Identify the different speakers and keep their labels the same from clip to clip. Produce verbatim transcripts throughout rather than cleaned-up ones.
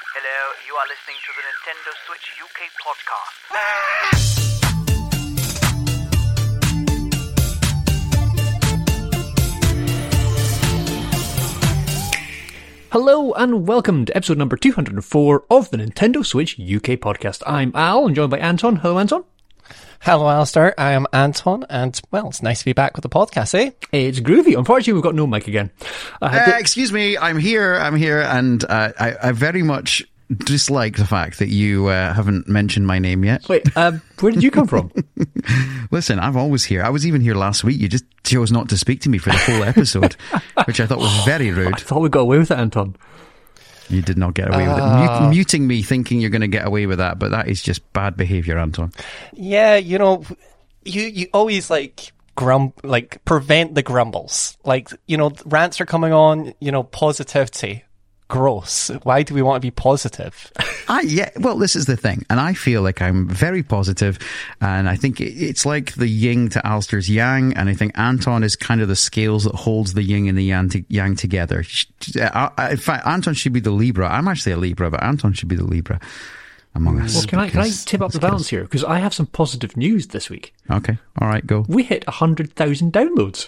Speaker 1: Hello, you are listening to the Nintendo Switch U K podcast.
Speaker 2: Hello and welcome to episode number two hundred four of the Nintendo Switch U K podcast. I'm Al, and joined by Anton. Hello, Anton.
Speaker 3: Hello, Alistair. I am Anton, and, well, it's nice to be back with the podcast, eh?
Speaker 2: It's groovy. Unfortunately, we've got no mic again.
Speaker 4: Uh, uh, excuse me, I'm here, I'm here, and uh, I, I very much dislike the fact that you uh, haven't mentioned my name yet.
Speaker 2: Wait, uh, where did you come from?
Speaker 4: Listen, I'm always here. I was even here last week. You just chose not to speak to me for the whole episode, which I thought was very rude.
Speaker 2: I thought we got away with it, Anton.
Speaker 4: You did not get away with it.
Speaker 3: Uh,
Speaker 4: Mut- muting me thinking you're going to get away with that, but that is just bad behaviour, Anton.
Speaker 3: Yeah, you know, you, you always, like, grum like prevent the grumbles. Like, you know, rants are coming on, you know, positivity. Gross. Why do we want to be positive?
Speaker 4: I, yeah, well, this is the thing. And I feel like I'm very positive, and I think it's like the yin to Alistair's yang, and I think Anton is kind of the scales that holds the yin and the yang, to, yang together. I, I, in fact, Anton should be the Libra. I'm actually a Libra, but Anton should be the Libra among us.
Speaker 2: Well, can I, can I tip up the balance here? Because I have some positive news this week.
Speaker 4: Okay, all right, go.
Speaker 2: We hit one hundred thousand downloads.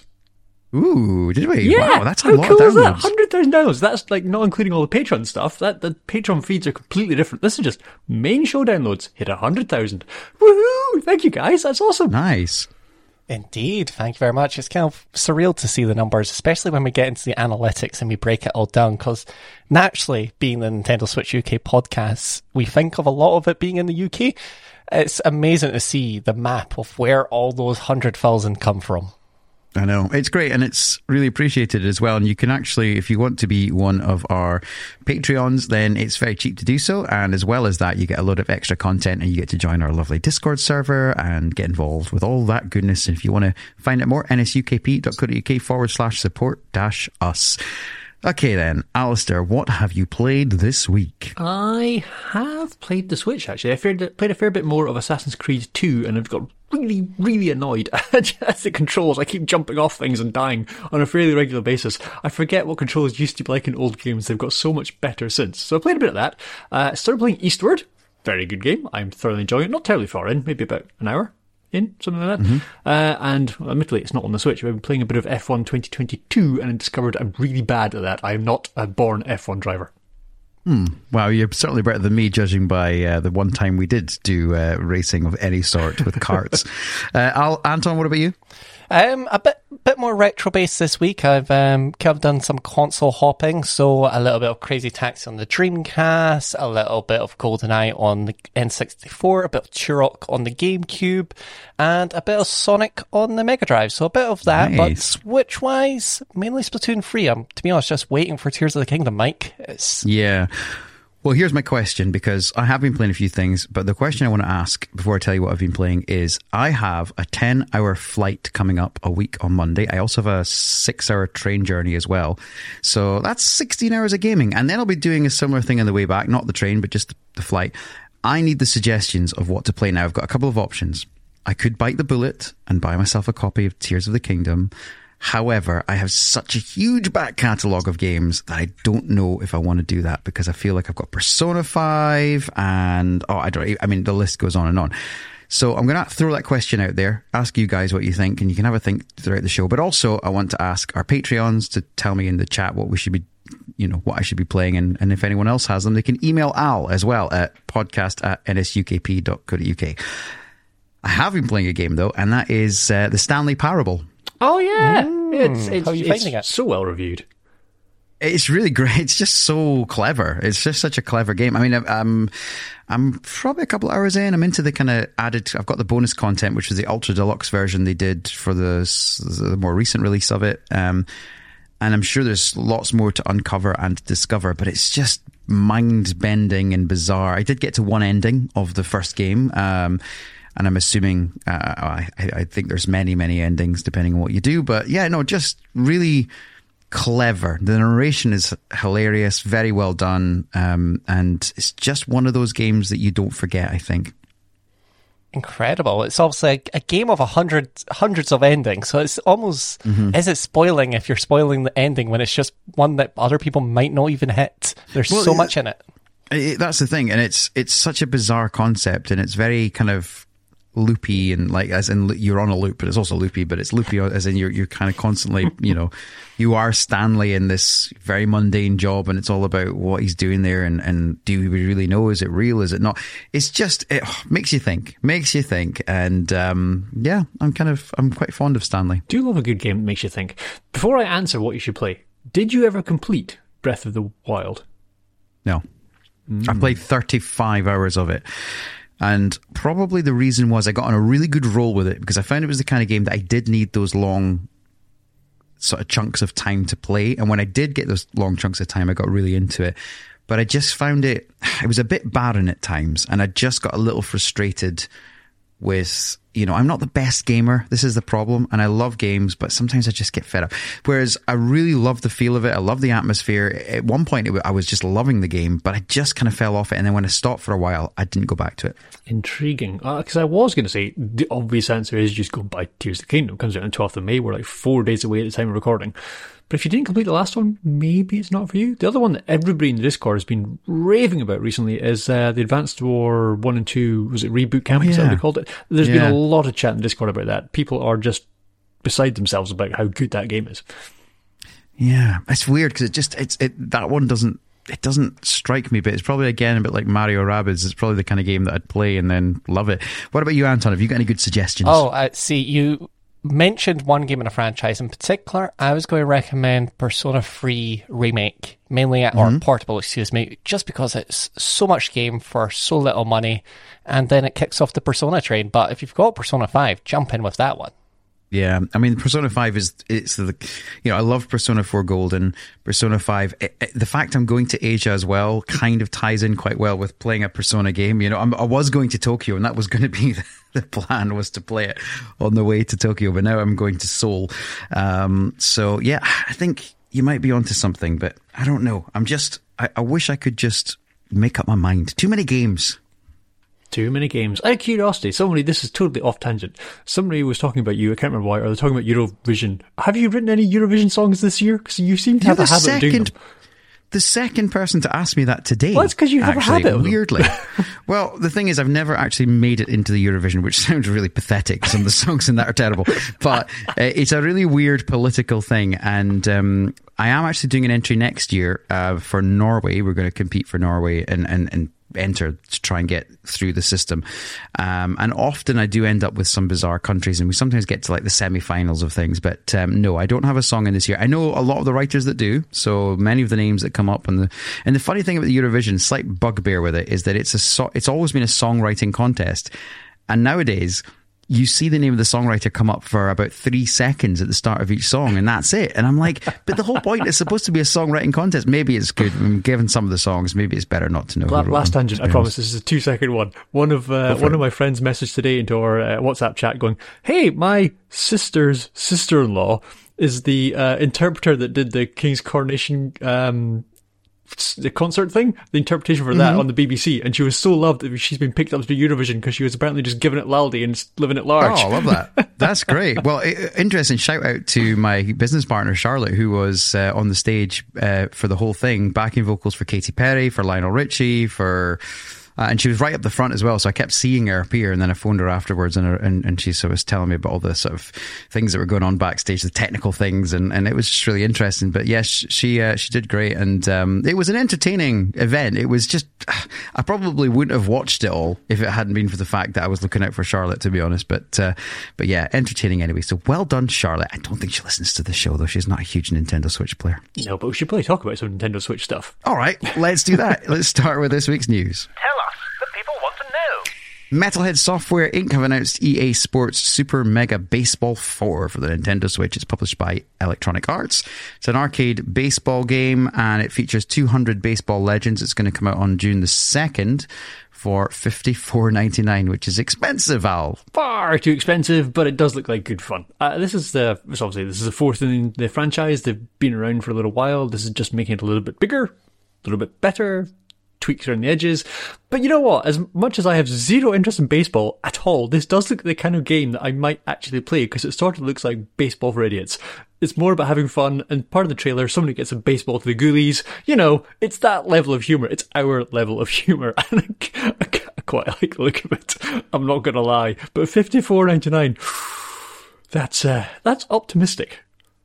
Speaker 4: Ooh, did we?
Speaker 2: Yeah,
Speaker 4: wow, that's a
Speaker 2: how
Speaker 4: lot
Speaker 2: cool
Speaker 4: of
Speaker 2: is that?
Speaker 4: downloads.
Speaker 2: one hundred thousand downloads. That's like not including all the Patreon stuff. That the Patreon feeds are completely different. This is just main show downloads. Hit one hundred thousand. Woohoo! Thank you guys. That's awesome.
Speaker 4: Nice.
Speaker 3: Indeed. Thank you very much. It's kind of surreal to see the numbers, especially when we get into the analytics and we break it all down, because naturally, being the Nintendo Switch U K podcast, we think of a lot of it being in the U K. It's amazing to see the map of where all those one hundred thousand come from.
Speaker 4: I know. It's great, and it's really appreciated as well. And you can actually, if you want to be one of our Patreons, then it's very cheap to do so. And as well as that, you get a load of extra content, and you get to join our lovely Discord server and get involved with all that goodness. And if you want to find out more, nsukp.co.uk forward slash support dash us. Okay then, Alistair, what have you played this week?
Speaker 2: I have played the Switch, actually. I fared, played a fair bit more of Assassin's Creed two, and I've got really, really annoyed at the controls. I keep jumping off things and dying on a fairly regular basis. I forget what controls used to be like in old games. They've got so much better since. So I played a bit of that. Uh, started playing Eastward. Very good game. I'm thoroughly enjoying it. Not terribly far in, maybe about an hour in, something like that. Mm-hmm. Uh, and well, admittedly, it's not on the Switch. I've been playing a bit of F one twenty twenty-two, and I discovered I'm really bad at that. I am not a born F one driver.
Speaker 4: Hmm. Well, you're certainly better than me, judging by uh, the one time we did do uh, racing of any sort with carts. uh, Al, Anton, what about you?
Speaker 3: Um, a bit bit more retro based this week. I've um, kind of done some console hopping, so a little bit of Crazy Taxi on the Dreamcast, a little bit of GoldenEye on the N sixty-four, a bit of Turok on the GameCube, and a bit of Sonic on the Mega Drive. So a bit of that,
Speaker 4: Nice.
Speaker 3: but Switch wise, mainly Splatoon three. I'm, to be honest, just waiting for Tears of the Kingdom, Mike. It's
Speaker 4: Yeah. Well, here's my question, because I have been playing a few things, but the question I want to ask before I tell you what I've been playing is, I have a ten-hour flight coming up a week on Monday. I also have a six-hour train journey as well. So that's sixteen hours of gaming. And then I'll be doing a similar thing on the way back, not the train, but just the flight. I need the suggestions of what to play now. I've got a couple of options. I could bite the bullet and buy myself a copy of Tears of the Kingdom. However, I have such a huge back catalogue of games that I don't know if I want to do that, because I feel like I've got Persona five and, oh, I don't, I mean, the list goes on and on. So I'm going to throw that question out there, ask you guys what you think, and you can have a think throughout the show. But also, I want to ask our Patreons to tell me in the chat what we should be, you know, what I should be playing. And, and if anyone else has them, they can email Al as well at podcast at nsukp.co.uk. I have been playing a game, though, and that is uh, the Stanley Parable.
Speaker 2: Oh, yeah.
Speaker 3: Mm,
Speaker 2: it's it's,
Speaker 3: how are you
Speaker 2: it's
Speaker 3: finding it?
Speaker 2: so well reviewed.
Speaker 4: It's really great. It's just so clever. It's just such a clever game. I mean, I'm, I'm probably a couple of hours in. I'm into the kind of added, I've got the bonus content, which was the Ultra Deluxe version they did for the, the more recent release of it. Um, and I'm sure there's lots more to uncover and discover, but it's just mind-bending and bizarre. I did get to one ending of the first game, um, and I'm assuming, uh, I, I think there's many, many endings depending on what you do. But yeah, no, just really clever. The narration is hilarious, very well done. Um, and it's just one of those games that you don't forget, I think.
Speaker 3: incredible. It's obviously a, a game of a hundred, hundreds of endings. So it's almost, mm-hmm. is it spoiling if you're spoiling the ending when it's just one that other people might not even hit? There's
Speaker 4: well,
Speaker 3: so much in it.
Speaker 4: It, that's the thing, and it's it's such a bizarre concept, and it's very kind of loopy, and like as in you're on a loop, but it's also loopy, but it's loopy as in you're you're kind of constantly, you know, you are Stanley in this very mundane job, and it's all about what he's doing there, and and do we really know? Is it real? Is it not? It's just it makes you think, makes you think, and um, yeah, I'm kind of I'm quite fond of Stanley.
Speaker 2: Do love a good game that makes you think. Before I answer what you should play, did you ever complete Breath of the Wild?
Speaker 4: No. I played thirty-five hours of it. And probably the reason was I got on a really good roll with it because I found it was the kind of game that I did need those long sort of chunks of time to play. And when I did get those long chunks of time, I got really into it. But I just found it, it was a bit barren at times. And I just got a little frustrated with, you know, I'm not the best gamer. This is the problem. And I love games, but sometimes I just get fed up. Whereas I really love the feel of it. I love the atmosphere. At one point, it, I was just loving the game, but I just kind of fell off it. And then when I stopped for a while, I didn't go back to it.
Speaker 2: Intriguing. Because uh, I was going to say, the obvious answer is just go buy Tears of the Kingdom. It comes out on the twelfth of May. We're like four days away at the time of recording. But if you didn't complete the last one, maybe it's not for you. The other one that everybody in the Discord has been raving about recently is uh, the Advanced War one and two, was it Reboot Camp?
Speaker 4: Oh,
Speaker 2: Is that
Speaker 4: yeah.
Speaker 2: what they called it? There's
Speaker 4: Yeah.
Speaker 2: been a lot of chat in the Discord about that. People are just beside themselves about how good that game is.
Speaker 4: Yeah, it's weird because it just, it's it that one doesn't, it doesn't strike me, but it's probably again a bit like Mario Rabbids. It's probably the kind of game that I'd play and then love it. What about you, Anton? Have you got any good suggestions?
Speaker 3: Oh, uh, see, you mentioned one game in a franchise in particular. I was going to recommend Persona three Remake, mainly at,
Speaker 4: Mm-hmm.
Speaker 3: or Portable, excuse me, just because it's so much game for so little money, and then it kicks off the Persona train. But if you've got Persona five, jump in with that one.
Speaker 4: Yeah, I mean, Persona five is, it's the, you know, I love Persona four Golden, Persona five. It, it, the fact I'm going to Asia as well kind of ties in quite well with playing a Persona game. You know, I'm, I was going to Tokyo, and that was going to be the, the plan, was to play it on the way to Tokyo, but now I'm going to Seoul. Um, so yeah, I think you might be onto something, but I don't know. I'm just, I, I wish I could just make up my mind. Too many games.
Speaker 2: Too many games. Out of curiosity, somebody, this is totally off tangent. Somebody was talking about you, I can't remember why, or they're talking about Eurovision. Have you written any Eurovision songs this year? Because you seem to
Speaker 4: You're
Speaker 2: have a
Speaker 4: the
Speaker 2: habit of doing
Speaker 4: second,
Speaker 2: them.
Speaker 4: the second person to ask me that today.
Speaker 2: Well, it's 'cause you have a
Speaker 4: actually,
Speaker 2: habit of them.
Speaker 4: weirdly. Well, the thing is, I've never actually made it into the Eurovision, which sounds really pathetic. Some of the songs in that are terrible, but uh, it's a really weird political thing. And um, I am actually doing an entry next year uh, for Norway. We're going to compete for Norway and and and enter to try and get through the system. Um, and often I do end up with some bizarre countries, and we sometimes get to like the semi-finals of things. But um, no, I don't have a song in this year. I know a lot of the writers that do, so many of the names that come up. And the and the funny thing about the Eurovision, slight bugbear with it, is that it's a so, it's always been a songwriting contest, and nowadays you see the name of the songwriter come up for about three seconds at the start of each song, and that's it. And I'm like, but the whole point is supposed to be a songwriting contest. Maybe it's good. I mean, given some of the songs, maybe it's better not to know.
Speaker 2: La-
Speaker 4: who wrote
Speaker 2: last
Speaker 4: them,
Speaker 2: tangent,
Speaker 4: to
Speaker 2: I
Speaker 4: be
Speaker 2: promise.
Speaker 4: honest.
Speaker 2: This is a two second one. One of uh, one
Speaker 4: it.
Speaker 2: of my friends messaged today into our uh, WhatsApp chat going, "Hey, my sister's sister-in-law is the uh, interpreter that did the King's Coronation um, s- the concert thing, the interpretation for that
Speaker 4: Mm-hmm.
Speaker 2: on the B B C, and she was so loved that she's been picked up to do Eurovision because she was apparently just giving it laldy and just living it large."
Speaker 4: Oh, I love that. That's great. Well, i- interesting. Shout out to my business partner, Charlotte, who was uh, on the stage uh, for the whole thing, backing vocals for Katy Perry, for Lionel Richie, for... Uh, and she was right up the front as well, so I kept seeing her appear, and then I phoned her afterwards, and her, and, and she sort of was telling me about all the sort of things that were going on backstage, the technical things, and, and it was just really interesting. But yes, she uh, she did great, and um, it was an entertaining event. It was just, I probably wouldn't have watched it all if it hadn't been for the fact that I was looking out for Charlotte, to be honest. But uh, but yeah, entertaining anyway. So well done, Charlotte. I don't think she listens to the show though. She's not a huge Nintendo Switch player.
Speaker 2: No, but we should probably talk about some Nintendo Switch stuff.
Speaker 4: All right, let's do that. Let's start with this week's news.
Speaker 1: Tell us, the people want to know.
Speaker 4: Metalhead Software Incorporated have announced E A Sports Super Mega Baseball four for the Nintendo Switch. It's published by Electronic Arts. It's an arcade baseball game, and it features two hundred baseball legends. It's going to come out on June the second for fifty-four ninety-nine, which is expensive, Al.
Speaker 2: Far too expensive, but it does look like good fun. Uh, this is the this obviously this is the fourth in the franchise. They've been around for a little while. This is just making it a little bit bigger, a little bit better. tweaks around the edges. But you know what? As much as I have zero interest in baseball at all, this does look like the kind of game that I might actually play, because it sort of looks like baseball for idiots. It's more about having fun, and part of the trailer, somebody gets a baseball to the ghoulies. You know, it's that level of humour. It's our level of humour. And I, I, I quite like the look of it. I'm not going to lie. But fifty-four ninety-nine, that's, uh, that's optimistic.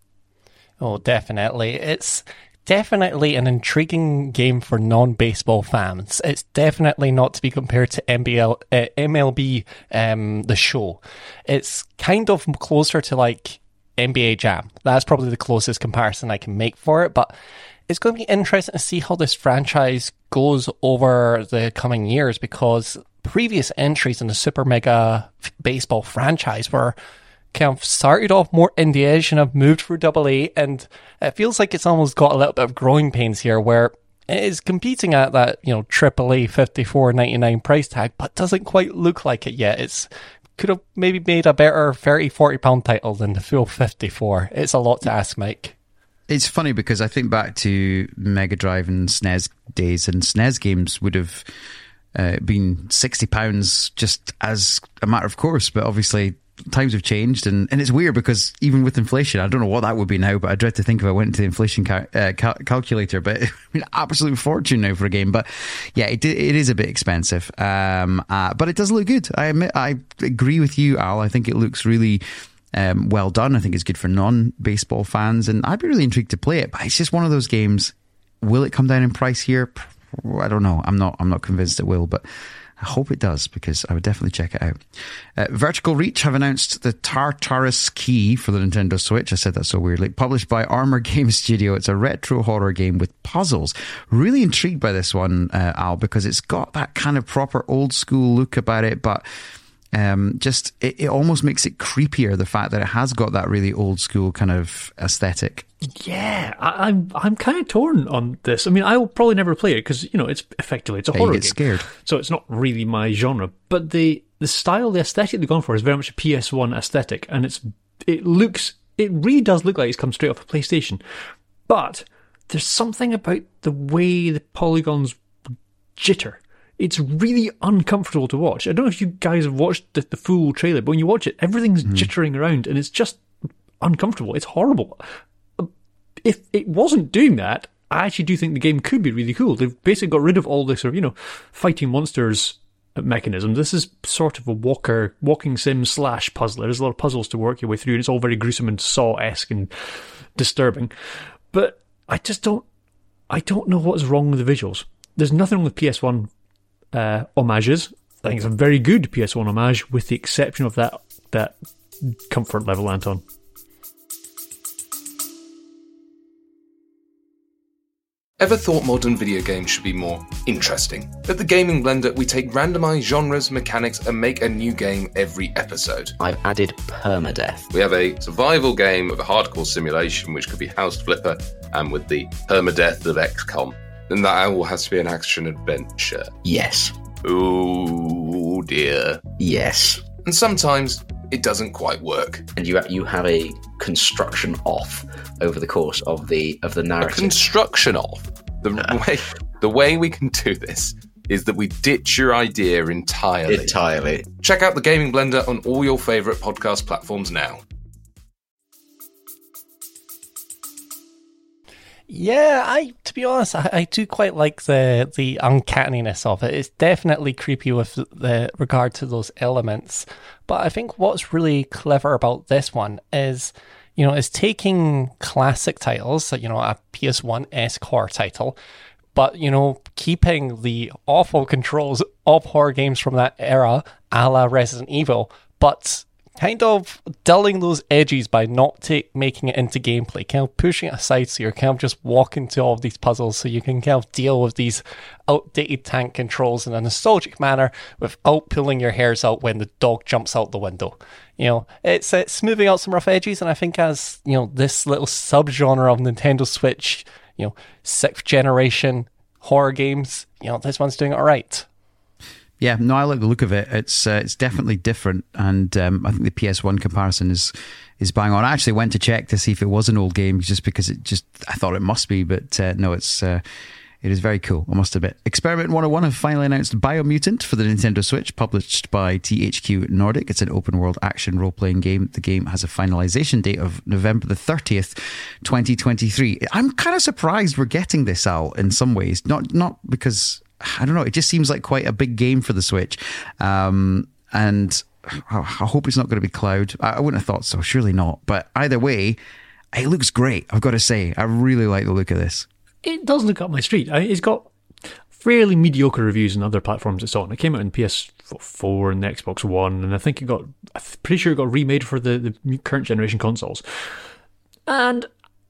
Speaker 3: Oh, definitely. It's definitely an intriguing game for non-baseball fans. It's definitely not to be compared to M B L, uh, M L B, um, the show. It's kind of closer to like N B A Jam. That's probably the closest comparison I can make for it, but it's going to be interesting to see how this franchise goes over the coming years, because previous entries in the Super Mega Baseball franchise were kind of started off more indie-ish and have moved through Double A, and it feels like it's almost got a little bit of growing pains here, where it is competing at that, you know, Triple A fifty-four ninety-nine price tag, but doesn't quite look like it yet. It's could have maybe made a better thirty, forty pound title than the full fifty-four. It's a lot to ask, Mike.
Speaker 4: It's funny because I think back to Mega Drive and S N E S days, and S N E S games would have uh, been sixty pounds just as a matter of course, but obviously times have changed, and, and it's weird because even with inflation, I don't know what that would be now, but I dread to think if I went into the inflation cal- uh, cal- calculator, but I mean, absolute fortune now for a game. But yeah, it it is a bit expensive, um, uh, but it does look good. I admit, I agree with you, Al. I think it looks really um, well done. I think it's good for non-baseball fans, and I'd be really intrigued to play it, but it's just one of those games. Will it come down in price here? I don't know. I'm not, I'm not convinced it will, but I hope it does, because I would definitely check it out. Uh, Vertical Reach have announced the Tartarus Key for the Nintendo Switch. I said that so weirdly. Published by Armor Game Studio. It's a retro horror game with puzzles. Really intrigued by this one, uh, Al, because it's got that kind of proper old school look about it, but um, just it, it almost makes it creepier, the fact that it has got that really old school kind of aesthetic.
Speaker 2: Yeah, I, I'm I'm kind of torn on this. I mean, I will probably never play it because, you know, it's effectively it's a
Speaker 4: yeah,
Speaker 2: horror
Speaker 4: you get
Speaker 2: game,
Speaker 4: scared.
Speaker 2: So it's not really my genre. But the the style, the aesthetic they've gone for is very much a P S one aesthetic, and it's it looks it really does look like it's come straight off a PlayStation. But there's something about the way the polygons jitter. It's really uncomfortable to watch. I don't know if you guys have watched the, the full trailer, but when you watch it, everything's mm. jittering around, and it's just uncomfortable. It's horrible. If it wasn't doing that, I actually do think the game could be really cool. They've basically got rid of all this sort of, you know, fighting monsters mechanism. This is sort of a walker, walking sim slash puzzler. There's a lot of puzzles to work your way through, and it's all very gruesome and Saw-esque and disturbing. But I just don't, I don't know what's wrong with the visuals. There's nothing wrong with P S one uh, homages. I think it's a very good P S one homage, with the exception of that that comfort level, Anton.
Speaker 5: Ever thought modern video games should be more interesting? At the Gaming Blender, we take randomized genres, mechanics, and make a new game every episode.
Speaker 6: I've added permadeath.
Speaker 5: We have a survival game of a hardcore simulation, which could be House Flipper, and with the permadeath of X COM. Then that all has to be an action adventure.
Speaker 6: Yes.
Speaker 5: Oh dear.
Speaker 6: Yes.
Speaker 5: And sometimes it doesn't quite work.
Speaker 6: And you you have a construction off over the course of the of the narrative.
Speaker 5: A construction off. The uh. way the way we can do this is that we ditch your idea entirely.
Speaker 6: Entirely.
Speaker 5: Check out the Gaming Blender on all your favourite podcast platforms now.
Speaker 3: Yeah, I to be honest, I, I do quite like the the uncanniness of it. It's definitely creepy with the, the regard to those elements. But I think what's really clever about this one is, you know, is taking classic titles, you know, a P S one-esque horror title, but, you know, keeping the awful controls of horror games from that era, a la Resident Evil, but kind of dulling those edges by not take, making it into gameplay, kind of pushing it aside so you're kind of just walking to all of these puzzles so you can kind of deal with these outdated tank controls in a nostalgic manner without pulling your hairs out when the dog jumps out the window. You know, it's, it's smoothing out some rough edges, and I think as, you know, this little subgenre of Nintendo Switch, you know, sixth generation horror games, you know, this one's doing it all right.
Speaker 4: Yeah, no, I like the look of it. It's uh, it's definitely different, and um, I think the P S one comparison is is bang on. I actually went to check to see if it was an old game, just because it just I thought it must be, but uh, no, it's uh, It is very cool, I must admit. Experiment one oh one have finally announced Biomutant for the Nintendo Switch, published by T H Q Nordic. It's an open-world action role-playing game. The game has a finalization date of November the thirtieth, twenty twenty-three. I'm kind of surprised we're getting this out in some ways. Not not because, I don't know, it just seems like quite a big game for the Switch. Um, and I hope it's not going to be cloud. I wouldn't have thought so, surely not. But either way, it looks great, I've got to say. I really like the look of this.
Speaker 2: It does look up my street. I- It's got fairly mediocre reviews on other platforms it's on. It came out on P S four and the Xbox One, and I think it got, I'm pretty sure it got remade for the, the current generation consoles. And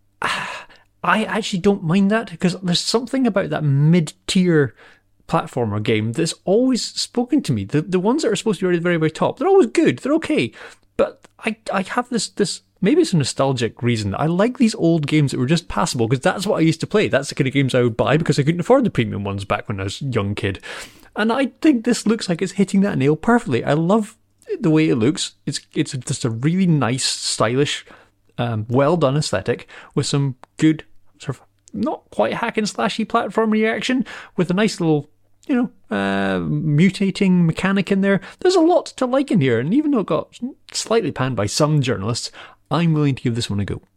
Speaker 2: I actually don't mind that, because there's something about that mid-tier platformer game that's always spoken to me. The the ones that are supposed to be very, very, very top, they're always good, they're okay. But I I have this, this maybe it's a nostalgic reason. I like these old games that were just passable, because that's what I used to play. That's the kind of games I would buy because I couldn't afford the premium ones back when I was a young kid. And I think this looks like it's hitting that nail perfectly. I love the way it looks. It's it's just a really nice, stylish, um, well done aesthetic with some good sort of not quite hack and slashy platform reaction with a nice little, you know, uh, mutating mechanic in there. There's a lot to like in here, and even though it got slightly panned by some journalists, I'm willing to give this one a go.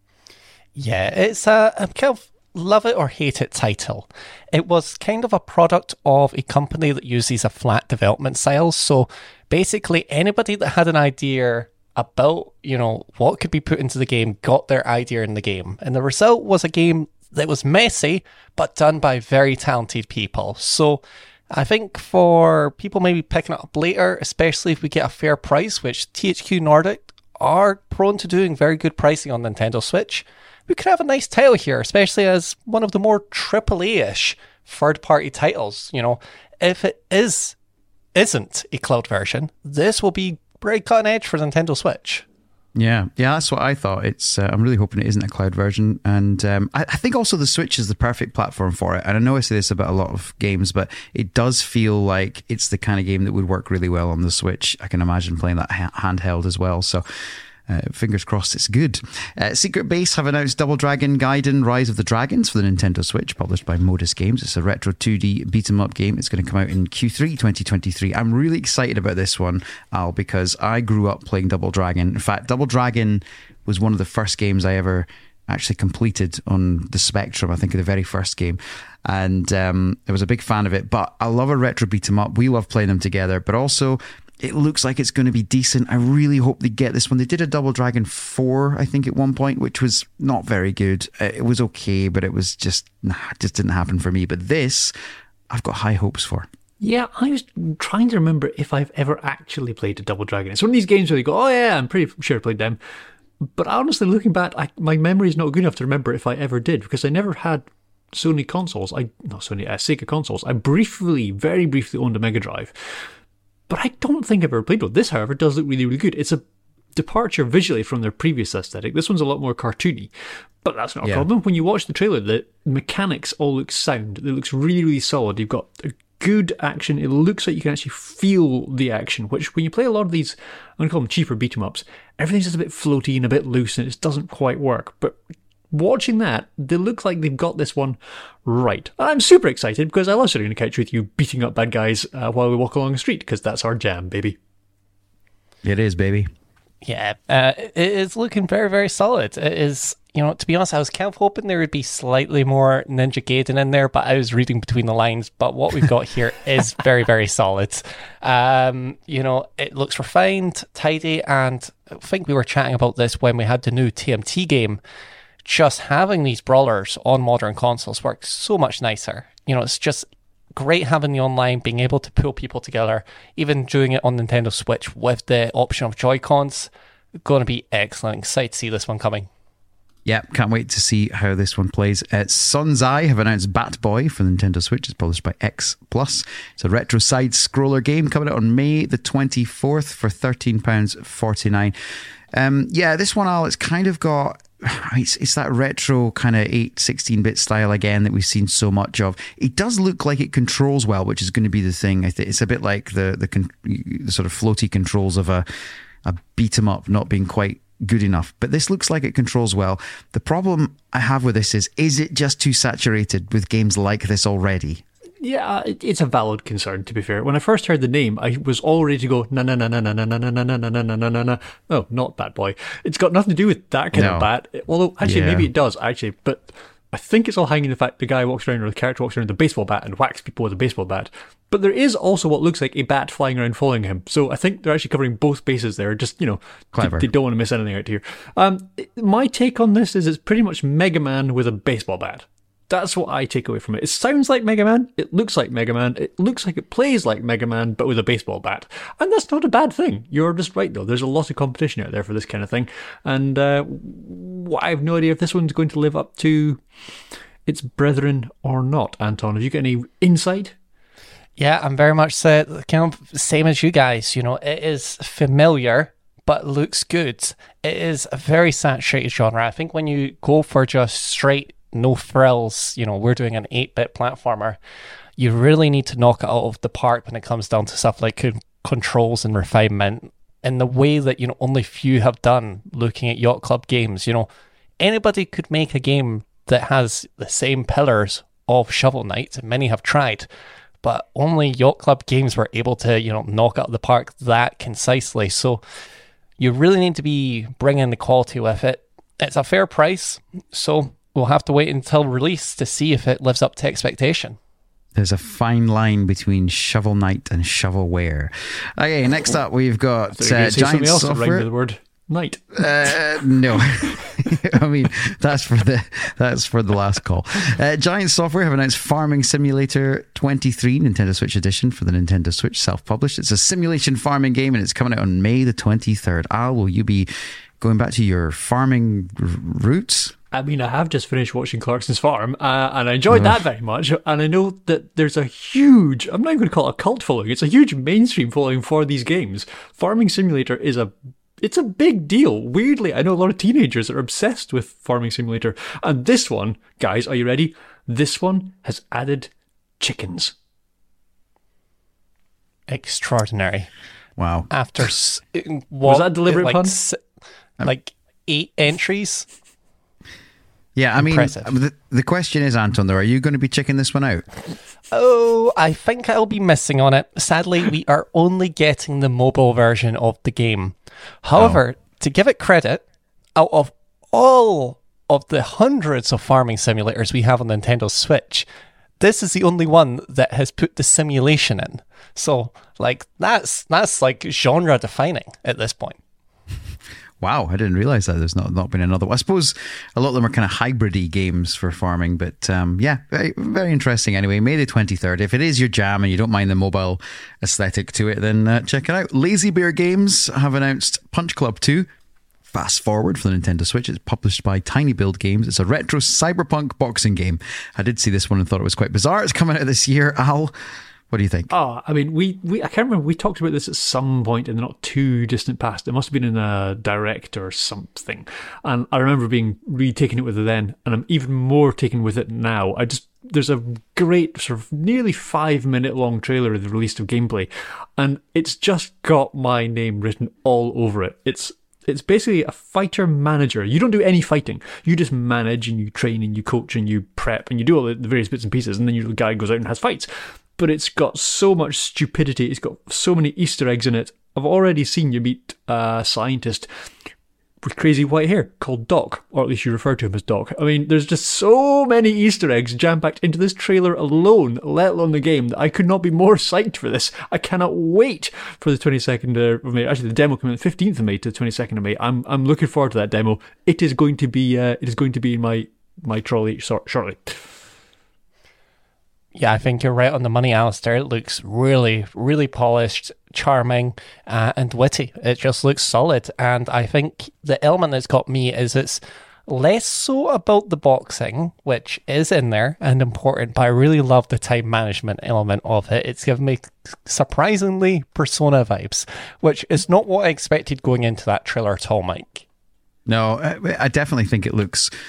Speaker 3: Yeah, it's a, a kind of love it or hate it title. It was kind of a product of a company that uses a flat development style. So basically, anybody that had an idea about, you know, what could be put into the game got their idea in the game, and the result was a game that was messy but done by very talented people. So I think for people maybe picking it up later, especially if we get a fair price, which T H Q Nordic are prone to doing very good pricing on Nintendo Switch, we could have a nice title here, especially as one of the more triple A-ish third-party titles. You know, if it is isn't a cloud version, this will be very cutting edge for Nintendo Switch.
Speaker 4: Yeah, yeah, that's what I thought. It's uh, I'm really hoping it isn't a cloud version, and um, I, I think also the Switch is the perfect platform for it. And I know I say this about a lot of games, but it does feel like it's the kind of game that would work really well on the Switch. I can imagine playing that ha- handheld as well. So uh, fingers crossed it's good. Uh, Secret Base have announced Double Dragon Gaiden Rise of the Dragons for the Nintendo Switch, published by Modus Games. It's a retro two D beat-em-up game. It's going to come out in Q three twenty twenty-three. I'm really excited about this one, Al, because I grew up playing Double Dragon. In fact, Double Dragon was one of the first games I ever actually completed on the Spectrum, I think, of the very first game. And um, I was a big fan of it. But I love a retro beat-em-up. We love playing them together. But also, it looks like it's going to be decent. I really hope they get this one. They did a Double Dragon four, I think, at one point, which was not very good. It was okay, but it was just, nah, it just didn't happen for me. But this, I've got high hopes for.
Speaker 2: Yeah, I was trying to remember if I've ever actually played a Double Dragon. It's one of these games where you go, oh yeah, I'm pretty sure I played them. But honestly, looking back, I, my memory is not good enough to remember if I ever did, because I never had Sony consoles. I Not Sony, uh, Sega consoles. I briefly, very briefly owned a Mega Drive. But I don't think I've ever played one. This, however, does look really, really good. It's a departure visually from their previous aesthetic. This one's a lot more cartoony. But that's not a
Speaker 4: Yeah.
Speaker 2: problem. When you watch the trailer, the mechanics all look sound. It looks really, really solid. You've got a good action. It looks like you can actually feel the action, which when you play a lot of these, I'm going to call them cheaper beat-em-ups, everything's just a bit floaty and a bit loose and it just doesn't quite work. But watching that, they look like they've got this one right. I'm super excited because I love sitting on a couch with you beating up bad guys uh, while we walk along the street, because that's our jam, baby.
Speaker 4: It is, baby.
Speaker 3: Yeah, uh, it is looking very, very solid. It is, you know, to be honest, I was kind of hoping there would be slightly more Ninja Gaiden in there, but I was reading between the lines. But what we've got here is very, very solid. Um, you know, it looks refined, tidy, and I think we were chatting about this when we had the new T M T game. Just having these brawlers on modern consoles works so much nicer. You know, it's just great having the online, being able to pull people together, even doing it on Nintendo Switch with the option of Joy-Cons. Going to be excellent. Excited to see this one coming.
Speaker 4: Yeah, can't wait to see how this one plays. Uh, Sunzai have announced Bat Boy for the Nintendo Switch. It's published by X Plus. It's a retro side-scroller game coming out on May the twenty-fourth for thirteen pounds forty-nine. Um, yeah, this one, Al, it's kind of got... It's, it's that retro kind of eight, sixteen-bit style again that we've seen so much of. It does look like it controls well, which is going to be the thing. I think it's a bit like the the, con- the sort of floaty controls of a, a beat-em-up not being quite good enough. But this looks like it controls well. The problem I have with this is, is it just too saturated with games like this already?
Speaker 2: Yeah, it, it's a valid concern, to be fair. When I first heard the name, I was all ready to go, na na na na na na na na na na na na na na na. Oh, not Bat Boy. It's got nothing to do with that kind
Speaker 4: No.
Speaker 2: of bat. Although, actually,
Speaker 4: Yeah.
Speaker 2: maybe it does, actually. But I think it's all hanging in the fact the guy walks around, or the character walks around with a baseball bat and whacks people with a baseball bat. But there is also what looks like a bat flying around following him. So I think they're actually covering both bases there. Just, you know,
Speaker 4: Clever.
Speaker 2: They, they don't want to miss anything out here. Um, my take on this is it's pretty much Mega Man with a baseball bat. That's what I take away from it. It sounds like Mega Man. It looks like Mega Man. It looks like it plays like Mega Man, but with a baseball bat. And that's not a bad thing. You're just right, though. There's a lot of competition out there for this kind of thing. And uh, I have no idea if this one's going to live up to its brethren or not. Anton, have you got any insight?
Speaker 3: Yeah, I'm very much uh, kind of same as you guys. You know, it is familiar, but looks good. It is a very saturated genre. I think when you go for just straight no frills, you know, we're doing an eight-bit platformer, you really need to knock it out of the park when it comes down to stuff like con- controls and refinement in the way that, you know, only few have done looking at Yacht Club games. You know, anybody could make a game that has the same pillars of Shovel Knight, and many have tried, but only Yacht Club games were able to, you know, knock out of the park that concisely. So you really need to be bringing the quality with it. It's a fair price, so we'll have to wait until release to see if it lives up to expectation.
Speaker 4: There's a fine line between Shovel Knight and shovelware. Okay, next up we've got
Speaker 2: So you're
Speaker 4: uh,
Speaker 2: going to say something
Speaker 4: Giant
Speaker 2: else that rhymed with
Speaker 4: Software.
Speaker 2: the word night.
Speaker 4: Uh, no, I mean that's for the that's for the last call. Uh, Giant Software have announced Farming Simulator twenty-three Nintendo Switch Edition for the Nintendo Switch, self-published. It's a simulation farming game, and it's coming out on May the twenty-third. Al, will you be going back to your farming r- roots?
Speaker 2: I mean, I have just finished watching Clarkson's Farm, uh, and I enjoyed that very much. And I know that there's a huge, I'm not even going to call it a cult following, it's a huge mainstream following for these games. Farming Simulator is a, it's a big deal. Weirdly, I know a lot of teenagers that are obsessed with Farming Simulator. And this one, guys, are you ready? This one has added chickens.
Speaker 3: Extraordinary.
Speaker 4: Wow.
Speaker 3: After s- what,
Speaker 2: Was that a deliberate
Speaker 3: like,
Speaker 2: pun?
Speaker 3: s- like eight entries.
Speaker 4: Yeah, I mean,
Speaker 3: Impressive.
Speaker 4: the, the question is, Anton, though, are you going to be checking this one out?
Speaker 3: Oh, I think I'll be missing on it. Sadly, we are only getting the mobile version of the game. However, to give it credit, out of all of the hundreds of farming simulators we have on Nintendo Switch, this is the only one that has put the simulation in. So, like, that's that's like genre defining at this point.
Speaker 4: Wow, I didn't realize that there's not, not been another one. I suppose a lot of them are kind of hybrid-y games for farming, but um, yeah, very, very interesting anyway. May the twenty-third. If it is your jam and you don't mind the mobile aesthetic to it, then uh, check it out. Lazy Bear Games have announced Punch Club two. Fast Forward for the Nintendo Switch. It's published by Tiny Build Games. It's a retro cyberpunk boxing game. I did see this one and thought it was quite bizarre. It's coming out this year. Al, what do you think?
Speaker 2: Oh, I mean, we, we I can't remember, we talked about this at some point in the not too distant past. It must have been in a direct or something. And I remember being really taken it with it then, and I'm even more taken with it now. I just, there's a great sort of nearly five minute long trailer of the release of gameplay, and it's just got my name written all over it. It's It's basically a fighter manager. You don't do any fighting. You just manage and you train and you coach and you prep and you do all the various bits and pieces, and then your guy goes out and has fights. But it's got so much stupidity. It's got so many Easter eggs in it. I've already seen you meet a scientist with crazy white hair called Doc, or at least you refer to him as Doc. I mean, there's just so many Easter eggs jam-packed into this trailer alone, let alone the game, that I could not be more psyched for this. I cannot wait for the twenty-second of May. Actually, the demo coming on the fifteenth of May to the twenty-second of May. I'm I'm looking forward to that demo. It is going to be uh, it is going to be in my my trolley shor- shortly.
Speaker 3: Yeah, I think you're right on the money, Alistair. It looks really, really polished, charming, uh, and witty. It just looks solid. And I think the element that's got me is it's less so about the boxing, which is in there and important, but I really love the time management element of it. It's given me surprisingly Persona vibes, which is not what I expected going into that trailer at all, Mike.
Speaker 4: No, I, I definitely think it looks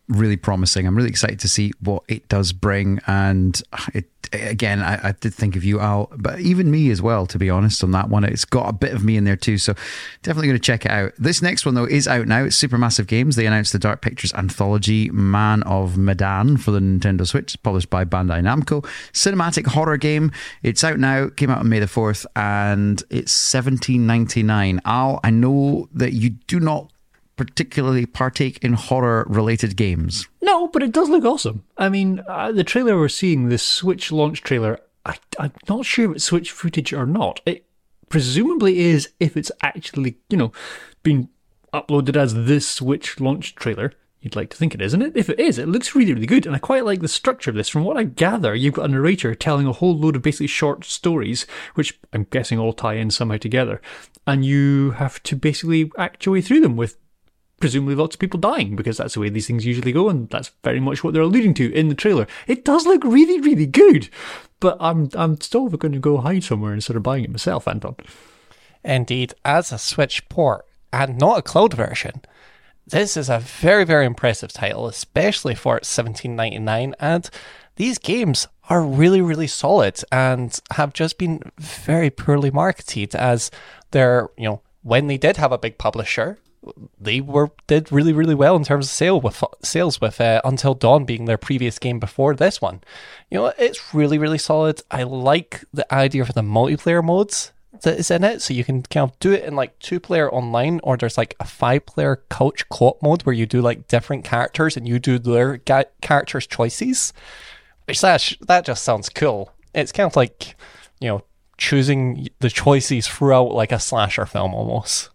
Speaker 4: really promising. I'm really excited to see what it does bring. And it, again, I, I did think of you, Al, but even me as well, to be honest, on that one. It's got a bit of me in there too. So definitely going to check it out. This next one, though, is out now. It's Supermassive Games. They announced the Dark Pictures anthology, Man of Medan, for the Nintendo Switch, published by Bandai Namco. Cinematic horror game. It's out now. Came out on May the fourth, and it's seventeen ninety-nine. Al, I know that you do not particularly partake in horror-related games.
Speaker 2: No, but it does look awesome. I mean, uh, the trailer we're seeing, the Switch launch trailer, I, I'm not sure if it's Switch footage or not. It presumably is if it's actually, you know, being uploaded as this Switch launch trailer. You'd like to think it is, isn't it? If it is, it looks really, really good. And I quite like the structure of this. From what I gather, you've got a narrator telling a whole load of basically short stories, which I'm guessing all tie in somehow together. And you have to basically act your way through them with presumably lots of people dying, because that's the way these things usually go, and that's very much what they're alluding to in the trailer. It does look really, really good, but I'm I'm still going to go hide somewhere instead of buying it myself, Anton.
Speaker 3: Indeed, as a Switch port, and not a cloud version, this is a very, very impressive title, especially for its seventeen ninety-nine, and these games are really, really solid and have just been very poorly marketed, as they're, you know, when they did have a big publisher, they were did really, really well in terms of sale with sales with uh, Until Dawn being their previous game before this one. You know, it's really, really solid. I like the idea of the multiplayer modes that is in it, so you can kind of do it in like two-player online, or there's like a five-player couch co-op mode where you do like different characters and you do their ga- characters' choices, which that, that just sounds cool. It's kind of like, you know, choosing the choices throughout like a slasher film almost.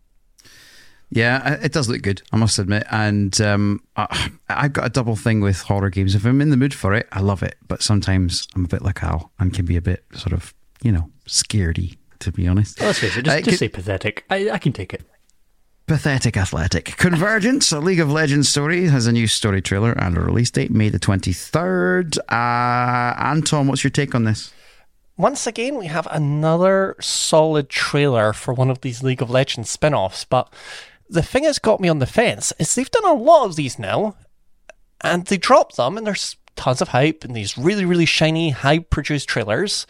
Speaker 4: Yeah, it does look good, I must admit. And um, I, I've got a double thing with horror games. If I'm in the mood for it, I love it. But sometimes I'm a bit like Al and can be a bit sort of, you know, scaredy, to be honest.
Speaker 2: Well, let's face it, just,
Speaker 4: uh,
Speaker 2: just say pathetic. I, I can take it.
Speaker 4: Pathetic athletic. Convergence, a League of Legends story, has a new story trailer and a release date, May the twenty-third. Uh, Anton, what's your take on this?
Speaker 3: Once again, we have another solid trailer for one of these League of Legends spin-offs, but the thing that's got me on the fence is they've done a lot of these now, and they dropped them, and there's tons of hype, and these really, really shiny, high-produced trailers,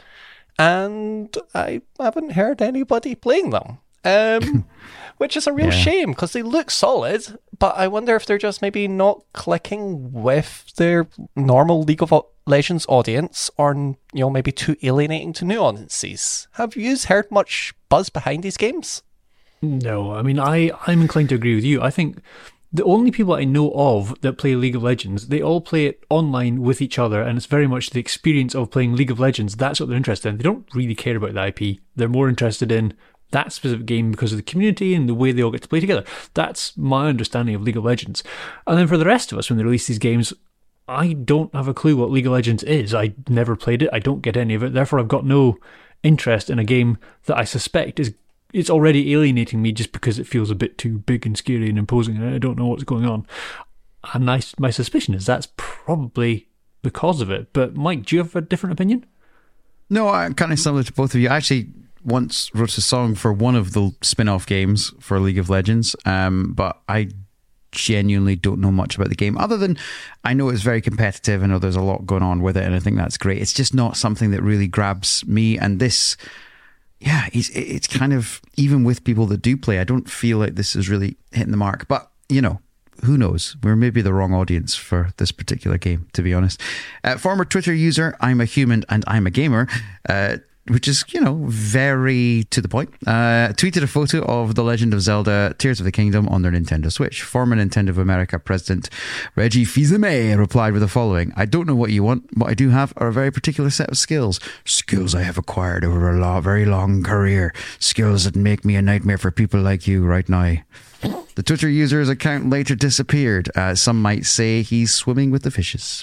Speaker 3: and I haven't heard anybody playing them, um, which is a real
Speaker 4: yeah.
Speaker 3: shame, because they look solid, but I wonder if they're just maybe not clicking with their normal League of Legends audience, or, you know, maybe too alienating to new audiences. Have you heard much buzz behind these games?
Speaker 2: No, I mean, I, I'm inclined to agree with you. I think the only people I know of that play League of Legends, they all play it online with each other, and it's very much the experience of playing League of Legends. That's what they're interested in. They don't really care about the I P. They're more interested in that specific game because of the community and the way they all get to play together. That's my understanding of League of Legends. And then for the rest of us, when they release these games, I don't have a clue what League of Legends is. I never played it. I don't get any of it. Therefore, I've got no interest in a game that I suspect is it's already alienating me just because it feels a bit too big and scary and imposing, and I don't know what's going on. And I, my suspicion is that's probably the cause of it. But Mike, do you have a different opinion?
Speaker 4: No, I'm kind of similar to both of you. I actually once wrote a song for one of the spin-off games for League of Legends, um, but I genuinely don't know much about the game, other than I know it's very competitive. I know there's a lot going on with it, and I think that's great. It's just not something that really grabs me, and this... Yeah, it's, it's kind of, even with people that do play, I don't feel like this is really hitting the mark. But, you know, who knows? We're maybe the wrong audience for this particular game, to be honest. Uh, former Twitter user, I'm a human and I'm a gamer, uh, which is, you know, very to the point, uh, tweeted a photo of The Legend of Zelda Tears of the Kingdom on their Nintendo Switch. Former Nintendo of America president Reggie Fils-Aimé replied with the following: I don't know what you want. What I do have are a very particular set of skills. Skills I have acquired over a long, very long career. Skills that make me a nightmare for people like you right now. The Twitter user's account later disappeared. Uh, some might say he's swimming with the fishes.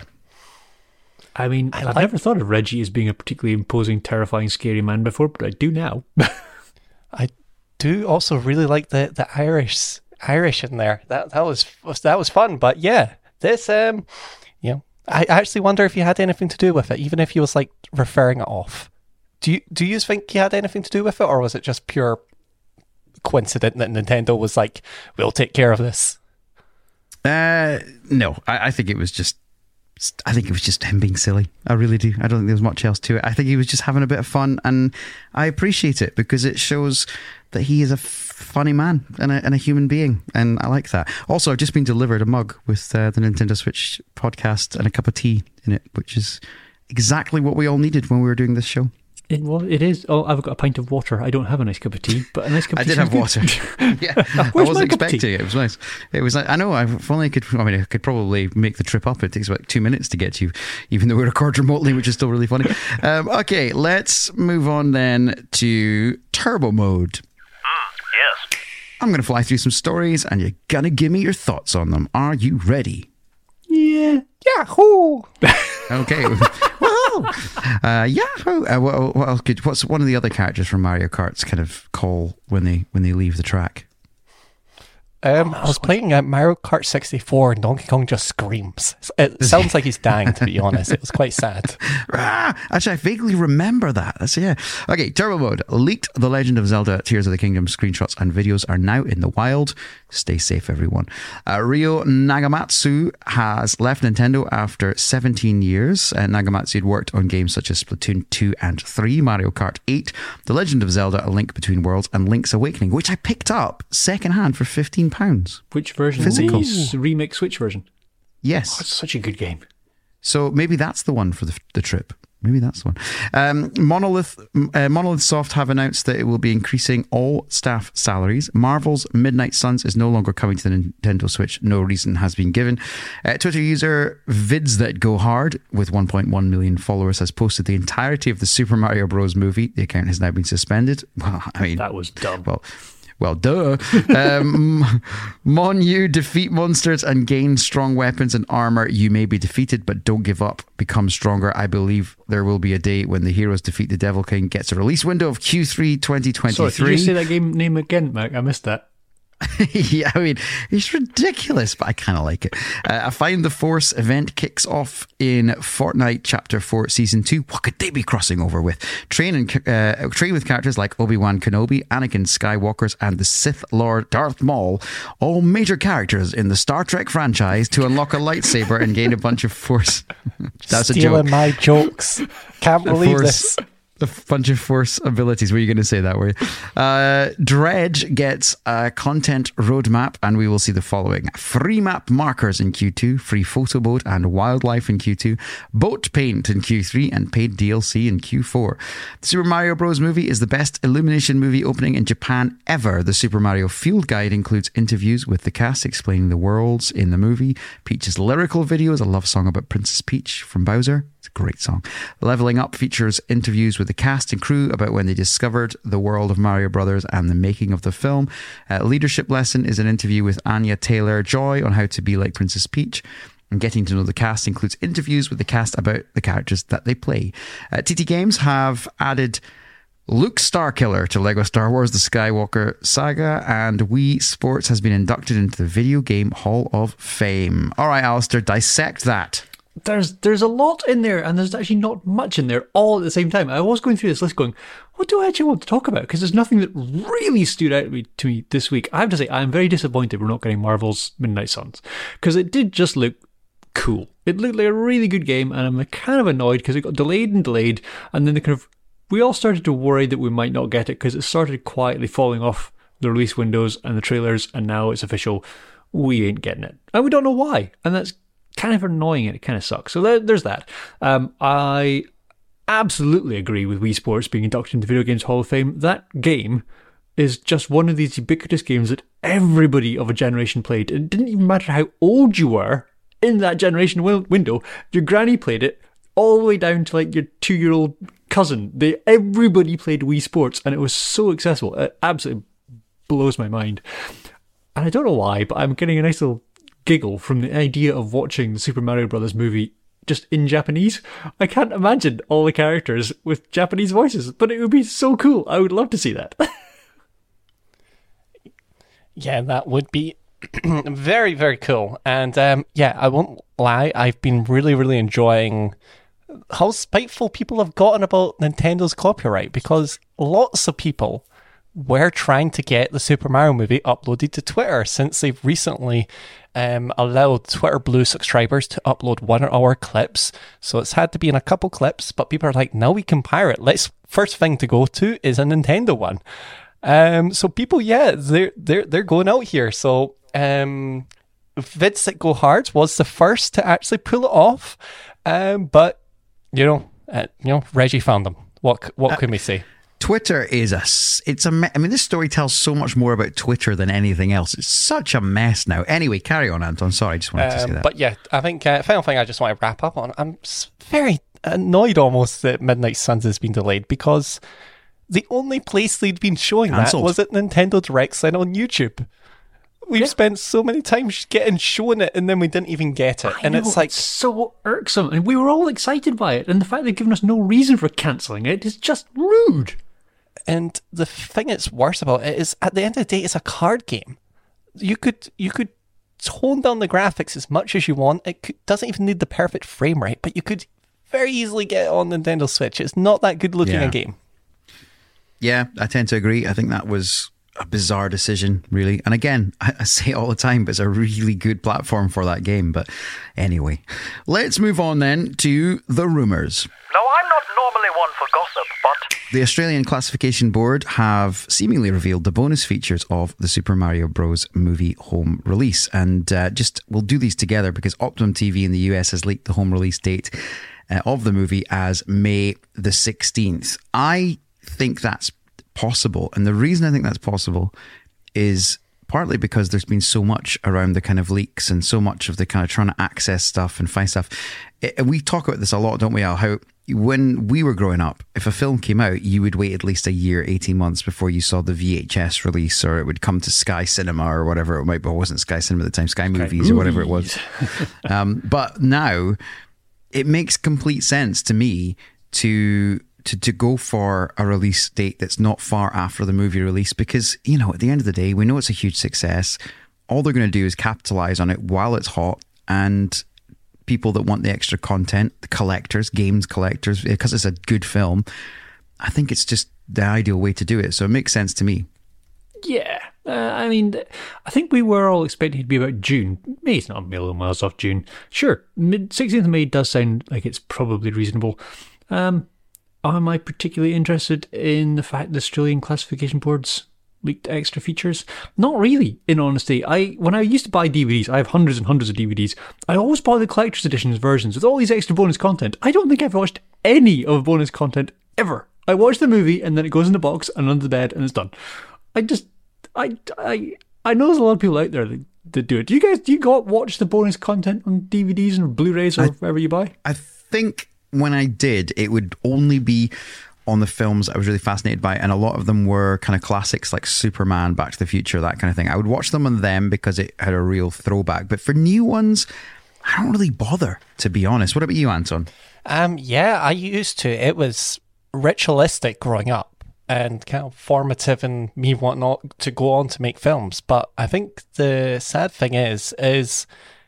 Speaker 2: I mean,
Speaker 3: I
Speaker 2: I've
Speaker 3: like-
Speaker 2: never thought of Reggie as being a particularly imposing, terrifying, scary man before, but I do now.
Speaker 3: I do also really like the, the Irish Irish in there. That that was, was that was fun. But yeah, this um, you know, I actually wonder if you had anything to do with it, even if he was like referring it off. Do you do you think he had anything to do with it, or was it just pure coincidence that Nintendo was like, "We'll take care of this"?
Speaker 4: Uh, no, I, I think it was just. I think it was just him being silly. I really do. I don't think there was much else to it. I think he was just having a bit of fun, and I appreciate it because it shows that he is a funny man and a, and a human being, and I like that. Also, I've just been delivered a mug with uh, the Nintendo Switch podcast and a cup of tea in it, which is exactly what we all needed when we were doing this show.
Speaker 2: It was. It is. Oh, I've got a pint of water. I don't have a nice cup of tea, but a nice cup of
Speaker 4: I
Speaker 2: tea.
Speaker 4: did have
Speaker 2: good.
Speaker 4: water. Yeah, I
Speaker 2: Where's
Speaker 4: wasn't
Speaker 2: my cup of tea?
Speaker 4: expecting it. It was nice. It was. I know. I- If only I could. I mean, I could probably make the trip up. It takes about two minutes to get to you, even though we record remotely, which is still really funny. Um, okay, let's move on then to Turbo Mode.
Speaker 1: Yes.
Speaker 4: I'm going to fly through some stories, and you're gonna give me your thoughts on them. Are you ready?
Speaker 2: Yeah.
Speaker 3: Yahoo!
Speaker 4: Okay. Whoa. Uh, Yahoo! Uh, what, what else could? What's one of the other characters from Mario Kart's kind of call when they when they leave the track?
Speaker 3: Um, I was playing uh, Mario Kart sixty-four and Donkey Kong just screams. It sounds like he's dying, to be honest. It was quite sad.
Speaker 4: Ah, actually, I vaguely remember that. That's, yeah. Okay, Turbo Mode. Leaked The Legend of Zelda Tears of the Kingdom screenshots and videos are now in the wild. Stay safe, everyone. Uh, Ryo Nagamatsu has left Nintendo after seventeen years. Uh, Nagamatsu had worked on games such as Splatoon two and three, Mario Kart eight, The Legend of Zelda A Link Between Worlds, and Link's Awakening, which I picked up secondhand for fifteen pounds.
Speaker 2: Which version?
Speaker 4: Physical.
Speaker 2: The s- remake Switch version.
Speaker 4: Yes.
Speaker 2: Oh, it's such a good game.
Speaker 4: So maybe that's the one for the, the trip. Maybe that's the one. Um, Monolith, uh, Monolith Soft have announced that it will be increasing all staff salaries. Marvel's Midnight Suns is no longer coming to the Nintendo Switch. No reason has been given. Uh, Twitter user Vids That Go Hard, with one point one million followers, has posted the entirety of the Super Mario Bros. Movie. The account has now been suspended. Well, I mean,
Speaker 2: That was dumb.
Speaker 4: well, well, duh. Um, Mon, you defeat monsters and gain strong weapons and armor. You may be defeated, but don't give up. Become stronger. I believe there will be a day when the heroes defeat the Devil King. Gets a release window of Q three twenty twenty-three.
Speaker 2: Sorry, could you say that game name again, Mac? I missed that.
Speaker 4: Yeah, I mean, it's ridiculous, but I kind of like it. Uh, a Find the Force event kicks off in Fortnite Chapter four Season two. What could they be crossing over with? Train and uh, train with characters like Obi-Wan Kenobi, Anakin Skywalkers, and the Sith Lord Darth Maul, all major characters in the Star Trek franchise, to unlock a lightsaber and gain a bunch of Force. That's
Speaker 3: Stealing
Speaker 4: a joke.
Speaker 3: my jokes. Can't believe
Speaker 4: Force.
Speaker 3: this.
Speaker 4: A bunch of Force abilities. Were you going to say that, were you? Uh, Dredge gets a content roadmap, and we will see the following: free map markers in Q two, free photo mode and wildlife in Q two, boat paint in Q three, and paid D L C in Q four. The Super Mario Bros. Movie is the best Illumination movie opening in Japan ever. The Super Mario Field Guide includes interviews with the cast explaining the worlds in the movie. Peach's lyrical video is a love song about Princess Peach from Bowser. It's a great song. Leveling Up features interviews with the cast and crew about when they discovered the world of Mario Brothers and the making of the film. Uh, Leadership Lesson is an interview with Anya Taylor-Joy on how to be like Princess Peach. And Getting to Know the Cast includes interviews with the cast about the characters that they play. Uh, T T Games have added Luke Starkiller to LEGO Star Wars The Skywalker Saga, and Wii Sports has been inducted into the Video Game Hall of Fame. All right, Alistair, dissect that.
Speaker 2: There's there's a lot in there, and there's actually not much in there all at the same time. I was going through this list going, what do I actually want to talk about? Because there's nothing that really stood out to me, to me this week. I have to say, I'm very disappointed we're not getting Marvel's Midnight Suns, because it did just look cool. It looked like a really good game, and I'm kind of annoyed because it got delayed and delayed, and then the kind of we all started to worry that we might not get it because it started quietly falling off the release windows and the trailers, and now it's official. We ain't getting it, and we don't know why, and that's kind of annoying, and it kind of sucks. So there, there's that. Um, I absolutely agree with Wii Sports being inducted into the Video Games Hall of Fame. That game is just one of these ubiquitous games that everybody of a generation played. It didn't even matter how old you were in that generation w- window. Your granny played it all the way down to like your two-year-old cousin. They everybody played Wii Sports, and it was so accessible. It absolutely blows my mind. And I don't know why, but I'm getting a nice little giggle from the idea of watching the Super Mario Brothers movie just in Japanese. I can't imagine all the characters with Japanese voices, but it would be so cool. I would love to see that.
Speaker 3: Yeah, that would be very, very cool. And um, yeah, I won't lie, I've been really, really enjoying how spiteful people have gotten about Nintendo's copyright, because lots of people we're trying to get the Super Mario movie uploaded to Twitter since they've recently um, allowed Twitter Blue subscribers to upload one hour clips. So it's had to be in a couple clips, but people are like, now we can pirate. Let's first thing to go to is a Nintendo one. Um, so people, yeah, they're they're they're going out here. So um, Vids That Go Hard was the first to actually pull it off, um, but you know, uh, you know, Reggie found them. What what uh, can we say?
Speaker 4: Twitter is a, it's a, me- I mean, this story tells so much more about Twitter than anything else. It's such a mess now. Anyway, carry on, Anton. Sorry, I just wanted um, to say that.
Speaker 3: But yeah, I think, uh, final thing I just want to wrap up on, I'm very annoyed almost that Midnight Suns has been delayed, because the only place they'd been showing Cancelled. that was at Nintendo Direct Sign on YouTube. We've yeah. spent so many times getting shown it, and then we didn't even get it.
Speaker 2: I
Speaker 3: and
Speaker 2: know,
Speaker 3: it's like
Speaker 2: it's so irksome. And we were all excited by it. And the fact they've given us no reason for cancelling it is just rude.
Speaker 3: And the thing that's worse about it is, at the end of the day, it's a card game. You could you could tone down the graphics as much as you want. It could, doesn't even need the perfect frame rate, but you could very easily get it on Nintendo Switch. It's not that good looking
Speaker 4: yeah.
Speaker 3: a game.
Speaker 4: Yeah, I tend to agree. I think that was a bizarre decision, really. And again, I, I say it all the time, but it's a really good platform for that game. But anyway, let's move on then to the rumours.
Speaker 1: Now, I'm not normally one for gossip, but
Speaker 4: the Australian Classification Board have seemingly revealed the bonus features of the Super Mario Bros. Movie home release. And uh, just, we'll do these together because Optimum T V in the U S has leaked the home release date uh, of the movie as May the sixteenth. I think that's possible. And the reason I think that's possible is partly because there's been so much around the kind of leaks and so much of the kind of trying to access stuff and find stuff. And we talk about this a lot, don't we, Al? How when we were growing up, if a film came out, you would wait at least a year, eighteen months before you saw the V H S release, or it would come to Sky Cinema or whatever it might be. It wasn't Sky Cinema at the time, Sky Movies or whatever it was. um, but now it makes complete sense to me to To, to go for a release date that's not far after the movie release, because, you know, at the end of the day, we know it's a huge success. All they're going to do is capitalize on it while it's hot, and people that want the extra content, the collectors, games collectors, because it's a good film, I think it's just the ideal way to do it. So it makes sense to me.
Speaker 2: Yeah. Uh, I mean, I think we were all expecting it to be about June. May's not a million miles off June. Sure, mid sixteenth of May does sound like it's probably reasonable. Um... Am I particularly interested in the fact the Australian Classification Board's leaked extra features? Not really, in honesty. I When I used to buy D V Ds, I have hundreds and hundreds of D V Ds, I always buy the collector's editions versions with all these extra bonus content. I don't think I've watched any of the bonus content ever. I watch the movie and then it goes in the box and under the bed and it's done. I just... I, I, I know there's a lot of people out there that, that do it. Do you guys do you got watch the bonus content on D V Ds and Blu-rays or I, wherever you buy?
Speaker 4: I think... when I did, it would only be on the films I was really fascinated by, and a lot of them were kind of classics like Superman, Back to the Future, that kind of thing. I would watch them on them because it had a real throwback. But for new ones, I don't really bother, to be honest. What about you, Anton?
Speaker 3: Um, yeah, I used to. It was ritualistic growing up and kind of formative in me wanting to go on to make films. But I think the sad thing is, is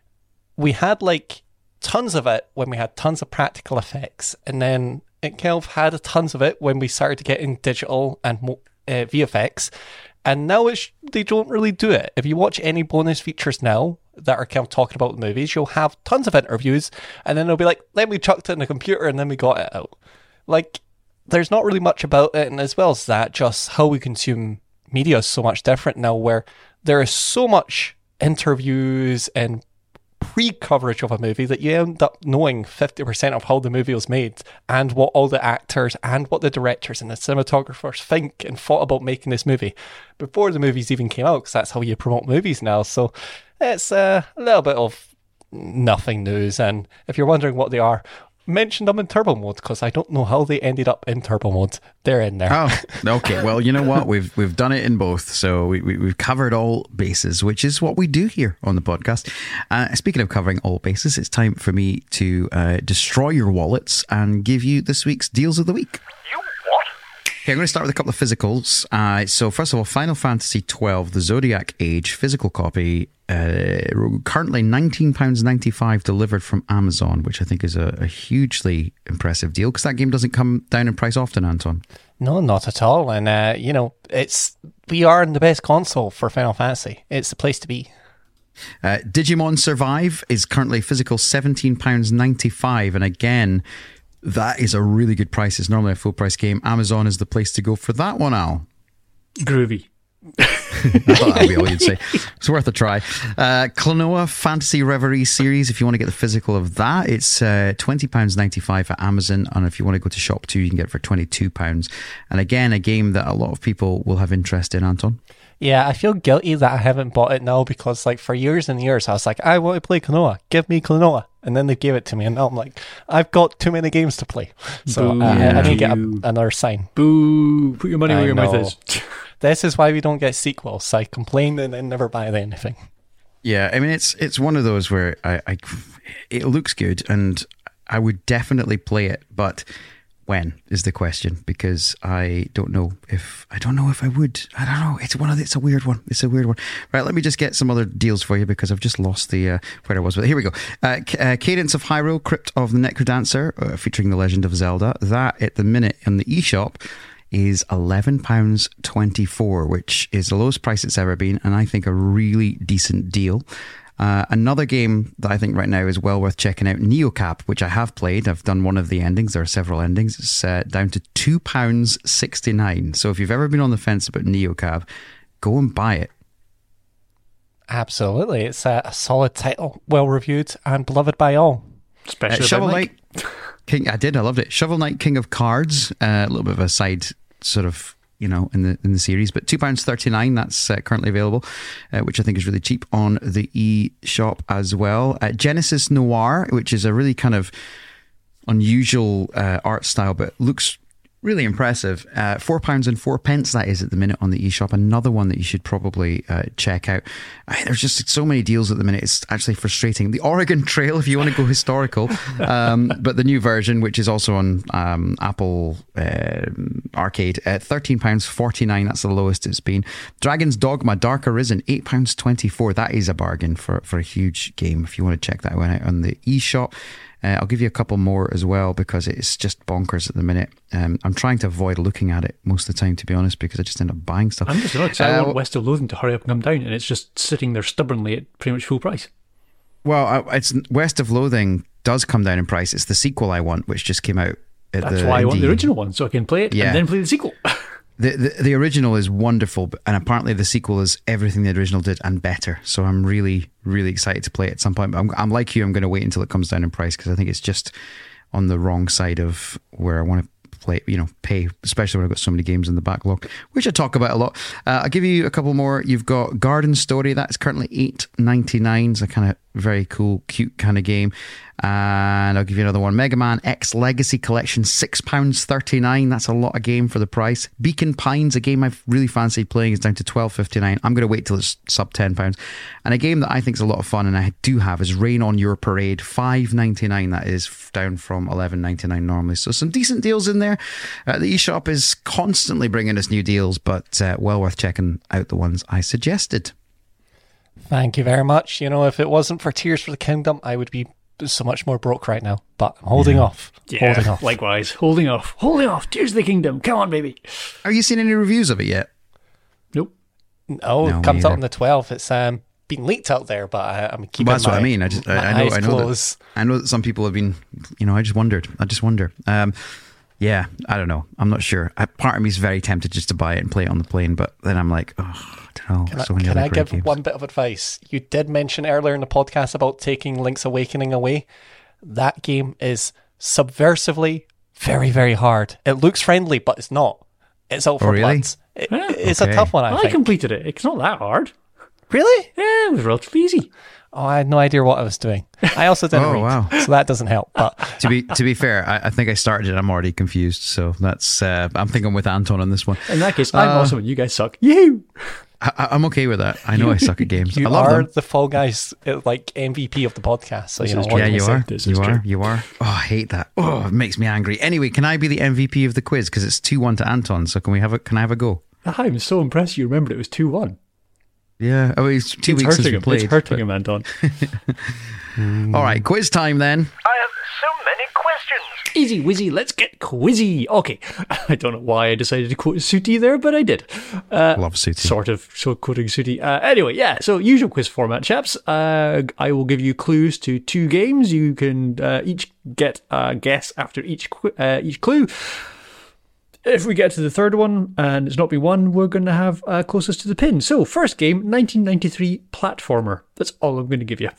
Speaker 3: we had like tons of it when we had tons of practical effects, and then it kind of had tons of it when we started to get in digital and uh, V F X, and now it's, they don't really do it. If you watch any bonus features now that are kind of talking about the movies, you'll have tons of interviews, and then they'll be like, then we chucked it in the computer and then we got it out. Like, there's not really much about it, and as well as that, just how we consume media is so much different now, where there is so much interviews and pre-coverage of a movie that you end up knowing fifty percent of how the movie was made and what all the actors and what the directors and the cinematographers think and thought about making this movie before the movies even came out, because that's how you promote movies now. So it's uh, a little bit of nothing news, and if you're wondering what they are, mention them in turbo mode, because I don't know how they ended up in turbo mode. They're in there.
Speaker 4: Oh, okay. Well, you know what? We've we've done it in both, so we, we, we've covered all bases, which is what we do here on the podcast. Uh, speaking of covering all bases, it's time for me to uh, destroy your wallets and give you this week's deals of the week.
Speaker 1: You what?
Speaker 4: Okay, I'm going to start with a couple of physicals. Uh, so first of all, Final Fantasy twelve, the Zodiac Age physical copy Uh, currently nineteen pounds ninety-five delivered from Amazon, which I think is a, a hugely impressive deal because that game doesn't come down in price often, Anton.
Speaker 3: No, not at all. And, uh, you know, it's we are in the best console for Final Fantasy. It's the place to be.
Speaker 4: Uh, Digimon Survive is currently physical seventeen pounds ninety-five. And again, that is a really good price. It's normally a full price game. Amazon is the place to go for that one, Al.
Speaker 2: Groovy.
Speaker 4: I thought that'd be all you'd say. It's worth a try. Uh, Klonoa Fantasy Reverie series, if you want to get the physical of that, it's uh, twenty pounds ninety-five at Amazon. And if you want to go to Shop two, you can get it for twenty-two pounds. And again, a game that a lot of people will have interest in, Anton.
Speaker 3: Yeah, I feel guilty that I haven't bought it now because, like, for years and years, I was like, I want to play Klonoa. Give me Klonoa. And then they gave it to me, and now I'm like, I've got too many games to play. So
Speaker 2: Boo.
Speaker 3: uh, I, I need to get a,
Speaker 2: You.
Speaker 3: another sign.
Speaker 2: Boo! Put your money
Speaker 3: I
Speaker 2: where your mouth
Speaker 3: know.
Speaker 2: is.
Speaker 3: This is why we don't get sequels. I complain and then never buy anything.
Speaker 4: Yeah, I mean, it's it's one of those where I, I it looks good, and I would definitely play it, but when is the question? Because I don't know if I don't know if I would. I don't know. It's one of the, it's a weird one. It's a weird one. Right, let me just get some other deals for you because I've just lost the uh, where I was. But here we go. Uh, C- uh, Cadence of Hyrule, Crypt of the Necrodancer, uh, featuring The Legend of Zelda. That at the minute in the eShop is eleven pounds twenty-four, which is the lowest price it's ever been, and I think a really decent deal. Uh, another game that I think right now is well worth checking out, Neocap, which I have played. I've done one of the endings. There are several endings. It's uh, down to two pounds sixty-nine. So if you've ever been on the fence about Neocap, go and buy it.
Speaker 3: Absolutely. It's a, a solid title, well reviewed and beloved by all.
Speaker 2: Especially
Speaker 4: Uh,
Speaker 2: by
Speaker 4: Shovel
Speaker 2: Mike.
Speaker 4: Knight King. I did. I loved it. Shovel Knight King of Cards. Uh, a little bit of a side sort of, you know, in the in the series, but two pounds thirty-nine. That's uh, currently available, uh, which I think is really cheap on the eShop as well. Uh, Genesis Noir, which is a really kind of unusual uh, art style, but looks really impressive. Uh, four pounds and four pence that is at the minute on the eShop. Another one that you should probably uh, check out. I, there's just so many deals at the minute. It's actually frustrating. The Oregon Trail, if you want to go historical, um, but the new version, which is also on um, Apple uh, Arcade, at thirteen pounds forty-nine. That's the lowest it's been. Dragon's Dogma Dark Arisen, eight pounds twenty-four. That is a bargain for for a huge game. If you want to check that one out on the eShop. Uh, I'll give you a couple more as well because it's just bonkers at the minute. Um, I'm trying to avoid looking at it most of the time, to be honest, because I just end up buying stuff.
Speaker 2: I'm just annoyed 'cause I
Speaker 4: Uh,
Speaker 2: want West of Loathing to hurry up and come down, and it's just sitting there stubbornly at pretty much full price.
Speaker 4: Well, I- it's West of Loathing does come down in price. It's the sequel I want, which just came out. At
Speaker 2: That's
Speaker 4: the
Speaker 2: why I want the
Speaker 4: indie.
Speaker 2: original one, so I can play it
Speaker 4: Yeah.
Speaker 2: and then play the sequel.
Speaker 4: The, the the original is wonderful, but- and apparently the sequel is everything the original did and better. So I'm really, really excited to play it at some point. But I'm, I'm like you, I'm going to wait until it comes down in price because I think it's just on the wrong side of where I want to play, you know, pay, especially when I've got so many games in the backlog, which I talk about a lot. Uh, I'll give you a couple more. You've got Garden Story. That's currently eight ninety-nine. It's a kind of very cool, cute kind of game. And I'll give you another one. Mega Man X Legacy Collection, six pounds thirty-nine. That's a lot of game for the price. Beacon Pines, a game I've really fancied playing, is down to twelve fifty-nine. I'm going to wait till it's sub ten pounds. And a game that I think is a lot of fun and I do have is Rain on Your Parade, five ninety-nine. That is down from eleven ninety-nine normally. So some decent deals in there. Uh, the eShop is constantly bringing us new deals, but uh, well worth checking out the ones I suggested.
Speaker 3: Thank you very much. You know, if it wasn't for Tears for the Kingdom, I would be so much more broke right now. But I'm holding off. Holding off.
Speaker 2: Likewise. Holding off. Holding off. Tears of the Kingdom. Come on, baby.
Speaker 4: Have you seen any reviews of it yet?
Speaker 2: Nope.
Speaker 3: No,
Speaker 4: No,
Speaker 3: it comes
Speaker 4: me
Speaker 3: out
Speaker 4: either.
Speaker 3: on the twelve. It's um been leaked out there, but I, I'm keeping
Speaker 4: Well, that's
Speaker 3: my,
Speaker 4: what I mean. I just, I,
Speaker 3: my
Speaker 4: I know,
Speaker 3: eyes
Speaker 4: I know
Speaker 3: closed.
Speaker 4: that, I know that some people have been, you know, I just wondered. I just wonder. Um, yeah, I don't know. I'm not sure. I, part of me is very tempted just to buy it and play it on the plane, but then I'm like, oh, I don't know.
Speaker 3: Can,
Speaker 4: so
Speaker 3: I,
Speaker 4: many
Speaker 3: can
Speaker 4: other
Speaker 3: I
Speaker 4: great
Speaker 3: give
Speaker 4: games.
Speaker 3: one bit of advice? You did mention earlier in the podcast about taking Link's Awakening away. That game is subversively very, very hard. It looks friendly, but it's not. It's out for
Speaker 4: Oh, really?
Speaker 3: bloods. It,
Speaker 2: Yeah.
Speaker 3: it's
Speaker 4: Okay.
Speaker 3: a tough one, I
Speaker 2: I
Speaker 3: think.
Speaker 2: completed it. It's not that hard.
Speaker 3: Really?
Speaker 2: Yeah, it was relatively easy.
Speaker 3: Oh, I had no idea what I was doing. I also didn't
Speaker 4: Oh,
Speaker 3: read,
Speaker 4: wow.
Speaker 3: so that doesn't help. But
Speaker 4: to be to be fair, I, I think I started it. I'm already confused, so that's. Uh, I'm thinking with Anton on this one.
Speaker 2: In that case, I'm
Speaker 4: Uh,
Speaker 2: awesome and you guys suck. You.
Speaker 4: I, I- I'm okay with that. I know I suck at games.
Speaker 3: you
Speaker 4: I love
Speaker 3: are
Speaker 4: them.
Speaker 3: the Fall Guys uh, like M V P of the podcast. So
Speaker 2: This
Speaker 3: you know
Speaker 2: is
Speaker 3: what
Speaker 2: true.
Speaker 4: Yeah,
Speaker 3: can I
Speaker 4: you
Speaker 3: say?
Speaker 4: are.
Speaker 2: This
Speaker 4: You
Speaker 2: is
Speaker 4: are.
Speaker 2: true.
Speaker 4: You are. Oh, I hate that. Oh, it makes me angry. Anyway, can I be the M V P of the quiz? Because it's two one to Anton. So can we have a? Can I have a go?
Speaker 2: I'm so impressed you remembered it was two one.
Speaker 4: Yeah, I mean, it's two
Speaker 2: It's
Speaker 4: weeks since
Speaker 2: hurting
Speaker 4: we
Speaker 2: him.
Speaker 4: played.
Speaker 2: It's hurting him, Anton.
Speaker 4: All right, quiz time then.
Speaker 1: I have so many questions.
Speaker 2: Easy wizzy, let's get quizzy. Okay, I don't know why I decided to quote Sooty there, but I did. Uh,
Speaker 4: Love Sooty.
Speaker 2: Sort of, so quoting Sooty. Uh, anyway, yeah, so usual quiz format, chaps. Uh, I will give you clues to two games. You can uh, each get a guess after each qu- uh, each clue. If we get to the third one and it's not been won, we're going to have uh, closest to the pin. So, first game, nineteen ninety-three platformer. That's all I'm going to give you.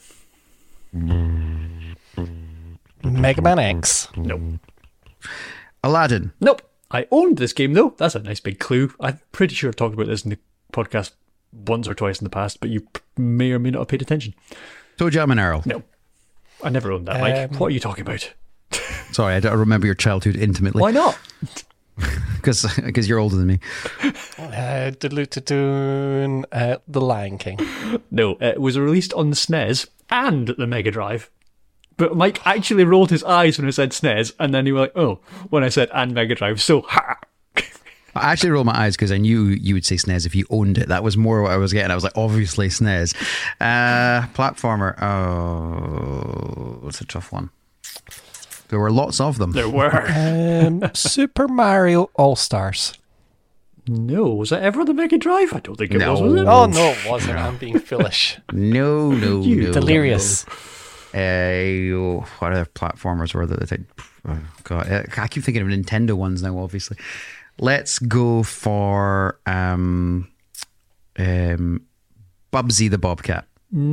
Speaker 3: Mega Man X.
Speaker 2: Nope.
Speaker 4: Aladdin.
Speaker 2: Nope. I owned this game, though. That's a nice big clue. I'm pretty sure I've talked about this in the podcast once or twice in the past, but you p- may or may not have paid attention.
Speaker 4: Toe Jam and Earl.
Speaker 2: No. I never owned that, Mike.
Speaker 3: Um,
Speaker 2: What are you talking about?
Speaker 4: Sorry, I don't remember your childhood intimately.
Speaker 2: Why not?
Speaker 4: Because you're older than me.
Speaker 3: Uh, Diluted uh, The Lion King.
Speaker 2: No, it was released on the S N E S and the Mega Drive. But Mike actually rolled his eyes when I said S N E S, and then he was like, oh, when I said and Mega Drive. So, ha!
Speaker 4: I actually rolled my eyes because I knew you would say S N E S if you owned it. That was more what I was getting. I was like, obviously S N E S. Uh, platformer. Oh, it's a tough one. There were lots of them.
Speaker 2: There were.
Speaker 3: Um, Super Mario All-Stars.
Speaker 2: No, was that ever on the Mega Drive? I don't think it
Speaker 4: No.
Speaker 2: was, was it?
Speaker 3: Oh, no, it wasn't. I'm being foolish.
Speaker 4: No, no,
Speaker 2: You
Speaker 4: no.
Speaker 3: Delirious.
Speaker 4: Uh, what other platformers were there? That I, oh God, I keep thinking of Nintendo ones now, obviously. Let's go for um, um, Bubsy the Bobcat.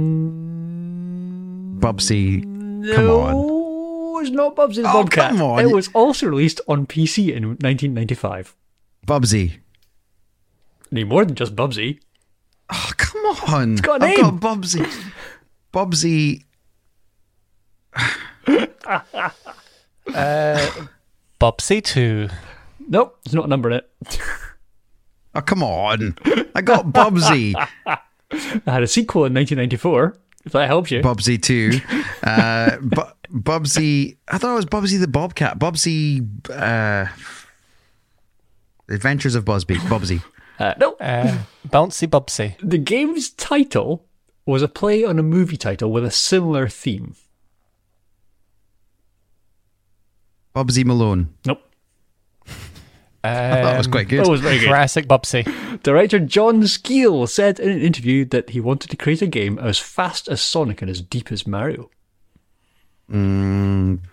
Speaker 2: Mm,
Speaker 4: Bubsy, come
Speaker 2: no,
Speaker 4: on.
Speaker 2: it's not Bubsy the
Speaker 4: Oh,
Speaker 2: Bobcat.
Speaker 4: come on.
Speaker 2: It was also released on P C in nineteen ninety-five.
Speaker 4: Bubsy.
Speaker 2: Need more than just Bubsy.
Speaker 4: Oh, come on. It's
Speaker 2: got a
Speaker 4: I've
Speaker 2: name.
Speaker 4: got Bubsy. Bubsy.
Speaker 3: Uh, Bubsy two.
Speaker 2: Nope, there's not a number in it.
Speaker 4: Oh, come on. I got Bubsy.
Speaker 2: I had a sequel in nineteen ninety-four, if that helps you.
Speaker 4: Bubsy two. Uh, Bu- Bubsy. I thought it was Bubsy the Bobcat. Bubsy. Uh, Adventures of Busby. Bubsy.
Speaker 2: Uh, no,
Speaker 3: Uh, Bouncy Bubsy.
Speaker 2: the game's title was a play on a movie title with a similar theme.
Speaker 4: Bubsy Malone.
Speaker 2: Nope.
Speaker 3: Um,
Speaker 4: That was quite good.
Speaker 2: That was very good.
Speaker 3: Jurassic Bubsy.
Speaker 2: Director John Skeel said in an interview that he wanted to create a game as fast as Sonic and as deep as Mario.
Speaker 4: Mm,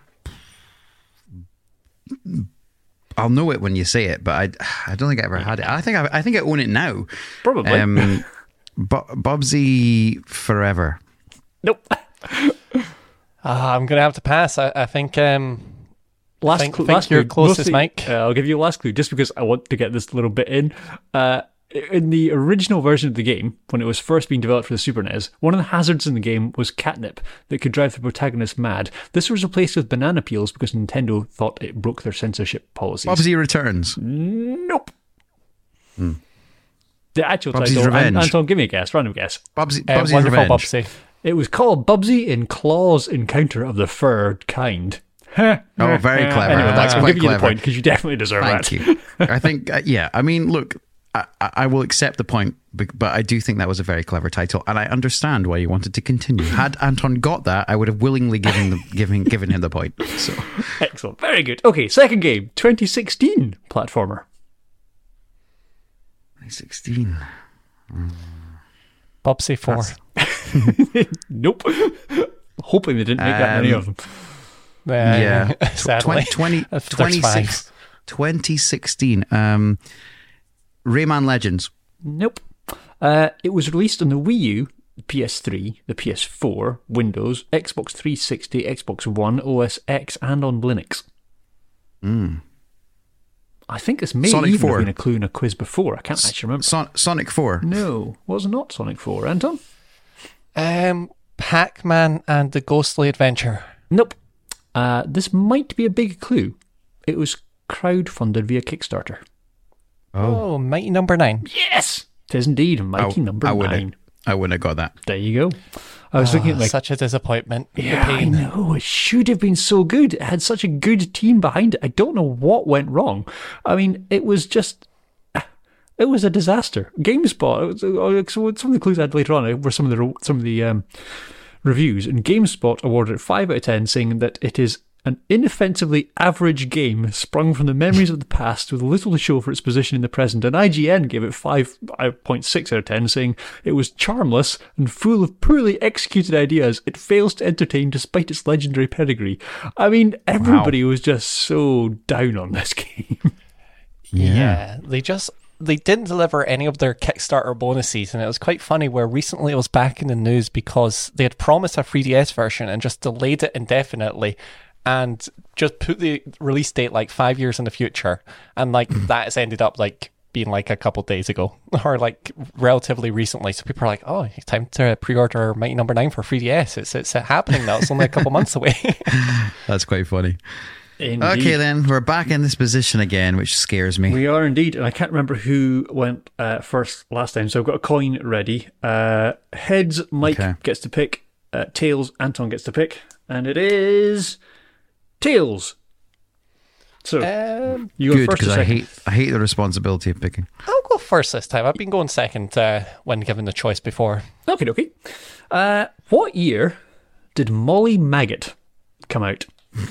Speaker 4: I'll know it when you say it, but I, I don't think I ever had it. I think I, I think I own it now.
Speaker 2: Probably.
Speaker 4: Um, Bu- Bubsy Forever.
Speaker 2: Nope.
Speaker 3: Uh, I'm going to have to pass. I, I think... Um,
Speaker 2: Last,
Speaker 3: think-
Speaker 2: clue,
Speaker 3: think
Speaker 2: last
Speaker 3: you're
Speaker 2: clue.
Speaker 3: closest,
Speaker 2: Mostly-
Speaker 3: Mike.
Speaker 2: Uh, I'll give you a last clue just because I want to get this little bit in. Uh, in the original version of the game, when it was first being developed for the Super N E S, one of the hazards in the game was catnip that could drive the protagonist mad. This was replaced with banana peels because Nintendo thought it broke their censorship policies.
Speaker 4: Bubsy Returns.
Speaker 2: Nope. The actual
Speaker 4: Bubsy's
Speaker 2: title.
Speaker 4: Revenge.
Speaker 2: An- Anton, give me a guess. Random guess.
Speaker 4: Bubsy,
Speaker 3: uh,
Speaker 4: Bubsy's
Speaker 3: Wonderful
Speaker 4: Revenge.
Speaker 3: Bubsy.
Speaker 2: It was called Bubsy in Claw's Encounter of the Furred Kind.
Speaker 4: Oh, very clever.
Speaker 2: Anyway,
Speaker 4: That's
Speaker 2: I'm
Speaker 4: quite
Speaker 2: giving you the
Speaker 4: clever.
Speaker 2: point because you definitely deserve
Speaker 4: Thank
Speaker 2: that.
Speaker 4: you. I think, uh, yeah, I mean, look, I, I I will accept the point, bec- but I do think that was a very clever title, and I understand why you wanted to continue. Had Anton got that, I would have willingly given, the, given, given him the point. So,
Speaker 2: Excellent. Very good. Okay, second game. twenty sixteen platformer.
Speaker 4: twenty sixteen.
Speaker 3: Bubsy four.
Speaker 2: Nope. Hoping they didn't make that many
Speaker 4: Um,
Speaker 2: of them.
Speaker 3: Uh,
Speaker 4: Yeah.
Speaker 3: sadly.
Speaker 4: twenty,
Speaker 3: There's
Speaker 4: twenty,
Speaker 3: five.
Speaker 4: twenty-six, twenty sixteen. Um, Rayman Legends.
Speaker 2: Nope. Uh, it was released on the Wii U, P S three, the P S four, Windows, Xbox three sixty, Xbox One, O S X, and on Linux.
Speaker 4: Mm.
Speaker 2: I think this may
Speaker 4: Sonic
Speaker 2: even
Speaker 4: four.
Speaker 2: have been a clue in a quiz before. I can't actually remember.
Speaker 4: Son- Sonic four.
Speaker 2: No, was not Sonic four. Anton?
Speaker 3: Um, Pac-Man and the Ghostly Adventure.
Speaker 2: Nope. Uh, this might be a big clue. It was crowdfunded via Kickstarter.
Speaker 3: Oh, Mighty Number Nine.
Speaker 2: Yes! It is indeed Mighty
Speaker 4: I,
Speaker 2: Number
Speaker 4: I wouldn't
Speaker 2: Nine.
Speaker 4: have, I wouldn't have got that.
Speaker 2: There you go. I was looking at
Speaker 3: Oh,
Speaker 2: like,
Speaker 3: such a disappointment. The
Speaker 2: yeah, I
Speaker 3: pain.
Speaker 2: know. It should have been so good. It had such a good team behind it. I don't know what went wrong. I mean, it was just, It was a disaster. GameSpot. It was, uh, so some of the clues I had later on were some of the some of the um, reviews, and GameSpot awarded it five out of ten, saying that it is an inoffensively average game sprung from the memories of the past with little to show for its position in the present. And I G N gave it five point six out of ten, saying it was charmless and full of poorly executed ideas. It fails to entertain despite its legendary pedigree. I mean, everybody wow. was just so down on this game.
Speaker 3: Yeah. yeah, they just... They didn't deliver any of their Kickstarter bonuses, and it was quite funny where recently it was back in the news because they had promised a three D S version and just delayed it indefinitely and just put the release date like five years in the future, and like that has ended up like being like a couple days ago or like relatively recently. So people are like, oh, it's time to pre-order Mighty Number Nine for three D S. It's it's happening now. It's only a couple months away.
Speaker 4: That's quite funny.
Speaker 2: Indeed.
Speaker 4: Okay, then we're back in this position again, which scares me.
Speaker 2: We are indeed, and I can't remember who went uh, first last time, so I've got a coin ready. Uh, heads, Mike okay. gets to pick. Uh, tails, Anton gets to pick, and it is tails. So um, you go
Speaker 4: good,
Speaker 2: first.
Speaker 4: Because I hate, I hate the responsibility of picking.
Speaker 3: I'll go first this time. I've been going second uh, when given the choice before.
Speaker 2: Okay, okay. Uh, what year did Molly Maggot come out?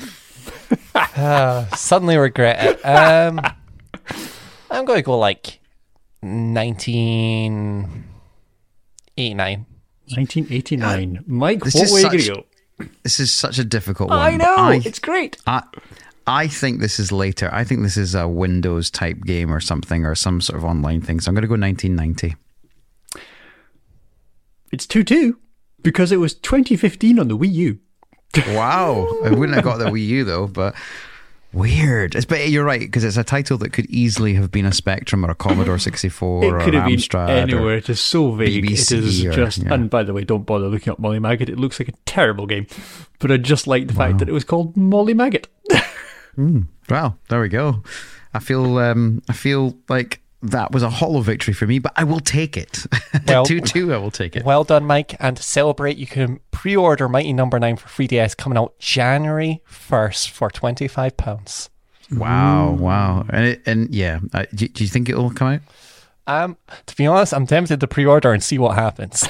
Speaker 3: uh, suddenly regret it. Um, I'm going to go like nineteen eighty-nine.
Speaker 2: nineteen eighty-nine. Uh, Mike,
Speaker 4: this
Speaker 2: what way
Speaker 4: such,
Speaker 2: are you going to go?
Speaker 4: This is such a difficult one.
Speaker 2: I know,
Speaker 4: I,
Speaker 2: it's great.
Speaker 4: I, I think this is later. I think this is a Windows type game or something, or some sort of online thing. So I'm going to go nineteen ninety.
Speaker 2: It's two two because it was twenty fifteen on the Wii U.
Speaker 4: Wow. I wouldn't have got the Wii U though, but weird. It's, but you're right, because it's a title that could easily have been a Spectrum or a Commodore sixty-four
Speaker 2: it
Speaker 4: or
Speaker 2: could
Speaker 4: an
Speaker 2: have
Speaker 4: Amstrad.
Speaker 2: Been anywhere. It is so vague.
Speaker 4: B B C
Speaker 2: it is
Speaker 4: or,
Speaker 2: just,
Speaker 4: yeah.
Speaker 2: and by the way, don't bother looking up Molly Maggot. It looks like a terrible game, but I just like the wow. fact that it was called Molly Maggot.
Speaker 4: mm, well, there we go. I feel, um, I feel like that was a hollow victory for me, but I will take it.
Speaker 3: Well,
Speaker 4: two two, I will take it.
Speaker 3: Well done, Mike. And to celebrate, you can pre-order Mighty Number Nine for three D S coming out January first for twenty-five pounds.
Speaker 4: Wow, wow. And, it, and yeah, uh, do, do you think it'll come out?
Speaker 3: Um, to be honest, I'm tempted to pre-order and see what happens.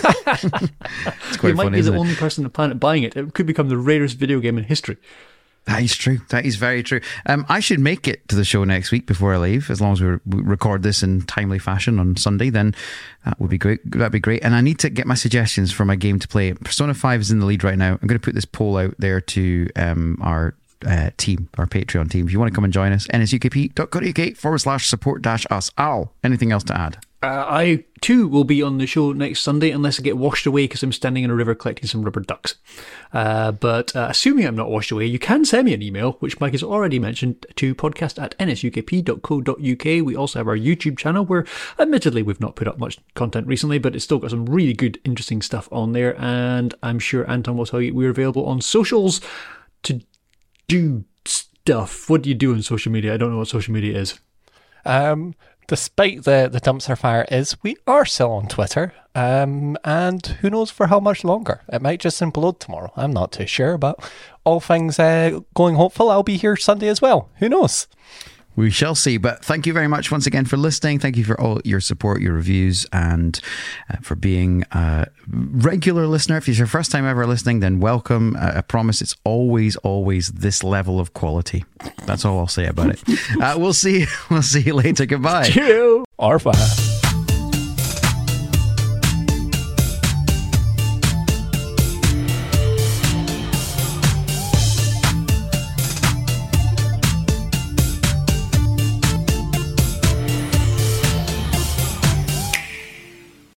Speaker 4: It's quite
Speaker 2: you might
Speaker 4: funny,
Speaker 2: be the
Speaker 4: isn't
Speaker 2: only
Speaker 4: it?
Speaker 2: person on the planet buying it. It could become the rarest video game in history.
Speaker 4: That is true. That is very true. Um, I should make it to the show next week before I leave, as long as we, re- we record this in timely fashion on Sunday. Then that would be great. That'd be great. And I need to get my suggestions for my game to play. Persona five is in the lead right now. I'm going to put this poll out there to um, our uh, team, our Patreon team. If you want to come and join us, nsukp.co.uk forward slash support dash us. Al, anything else to add?
Speaker 2: Uh, I too will be on the show next Sunday unless I get washed away because I'm standing in a river collecting some rubber ducks. Uh, but uh, assuming I'm not washed away, you can send me an email, which Mike has already mentioned, to podcast at nsukp.co.uk. We also have our YouTube channel where, admittedly, we've not put up much content recently, but it's still got some really good, interesting stuff on there. And I'm sure Anton will tell you we're available on socials to do stuff. What do you do on social media? I don't know what social media is.
Speaker 3: Um... Despite the, the dumpster fire is, we are still on Twitter, um, and who knows for how much longer. It might just implode tomorrow. I'm not too sure, but all things uh, going hopeful, I'll be here Sunday as well. Who knows?
Speaker 4: We shall see. But thank you very much once again for listening. Thank you for all your support, your reviews, and uh, for being a regular listener. If it's your first time ever listening, then welcome. Uh, I promise it's always, always this level of quality. That's all I'll say about it. Uh, we'll see. We'll see you later. Goodbye.
Speaker 2: Cheerio.
Speaker 3: Au revoir.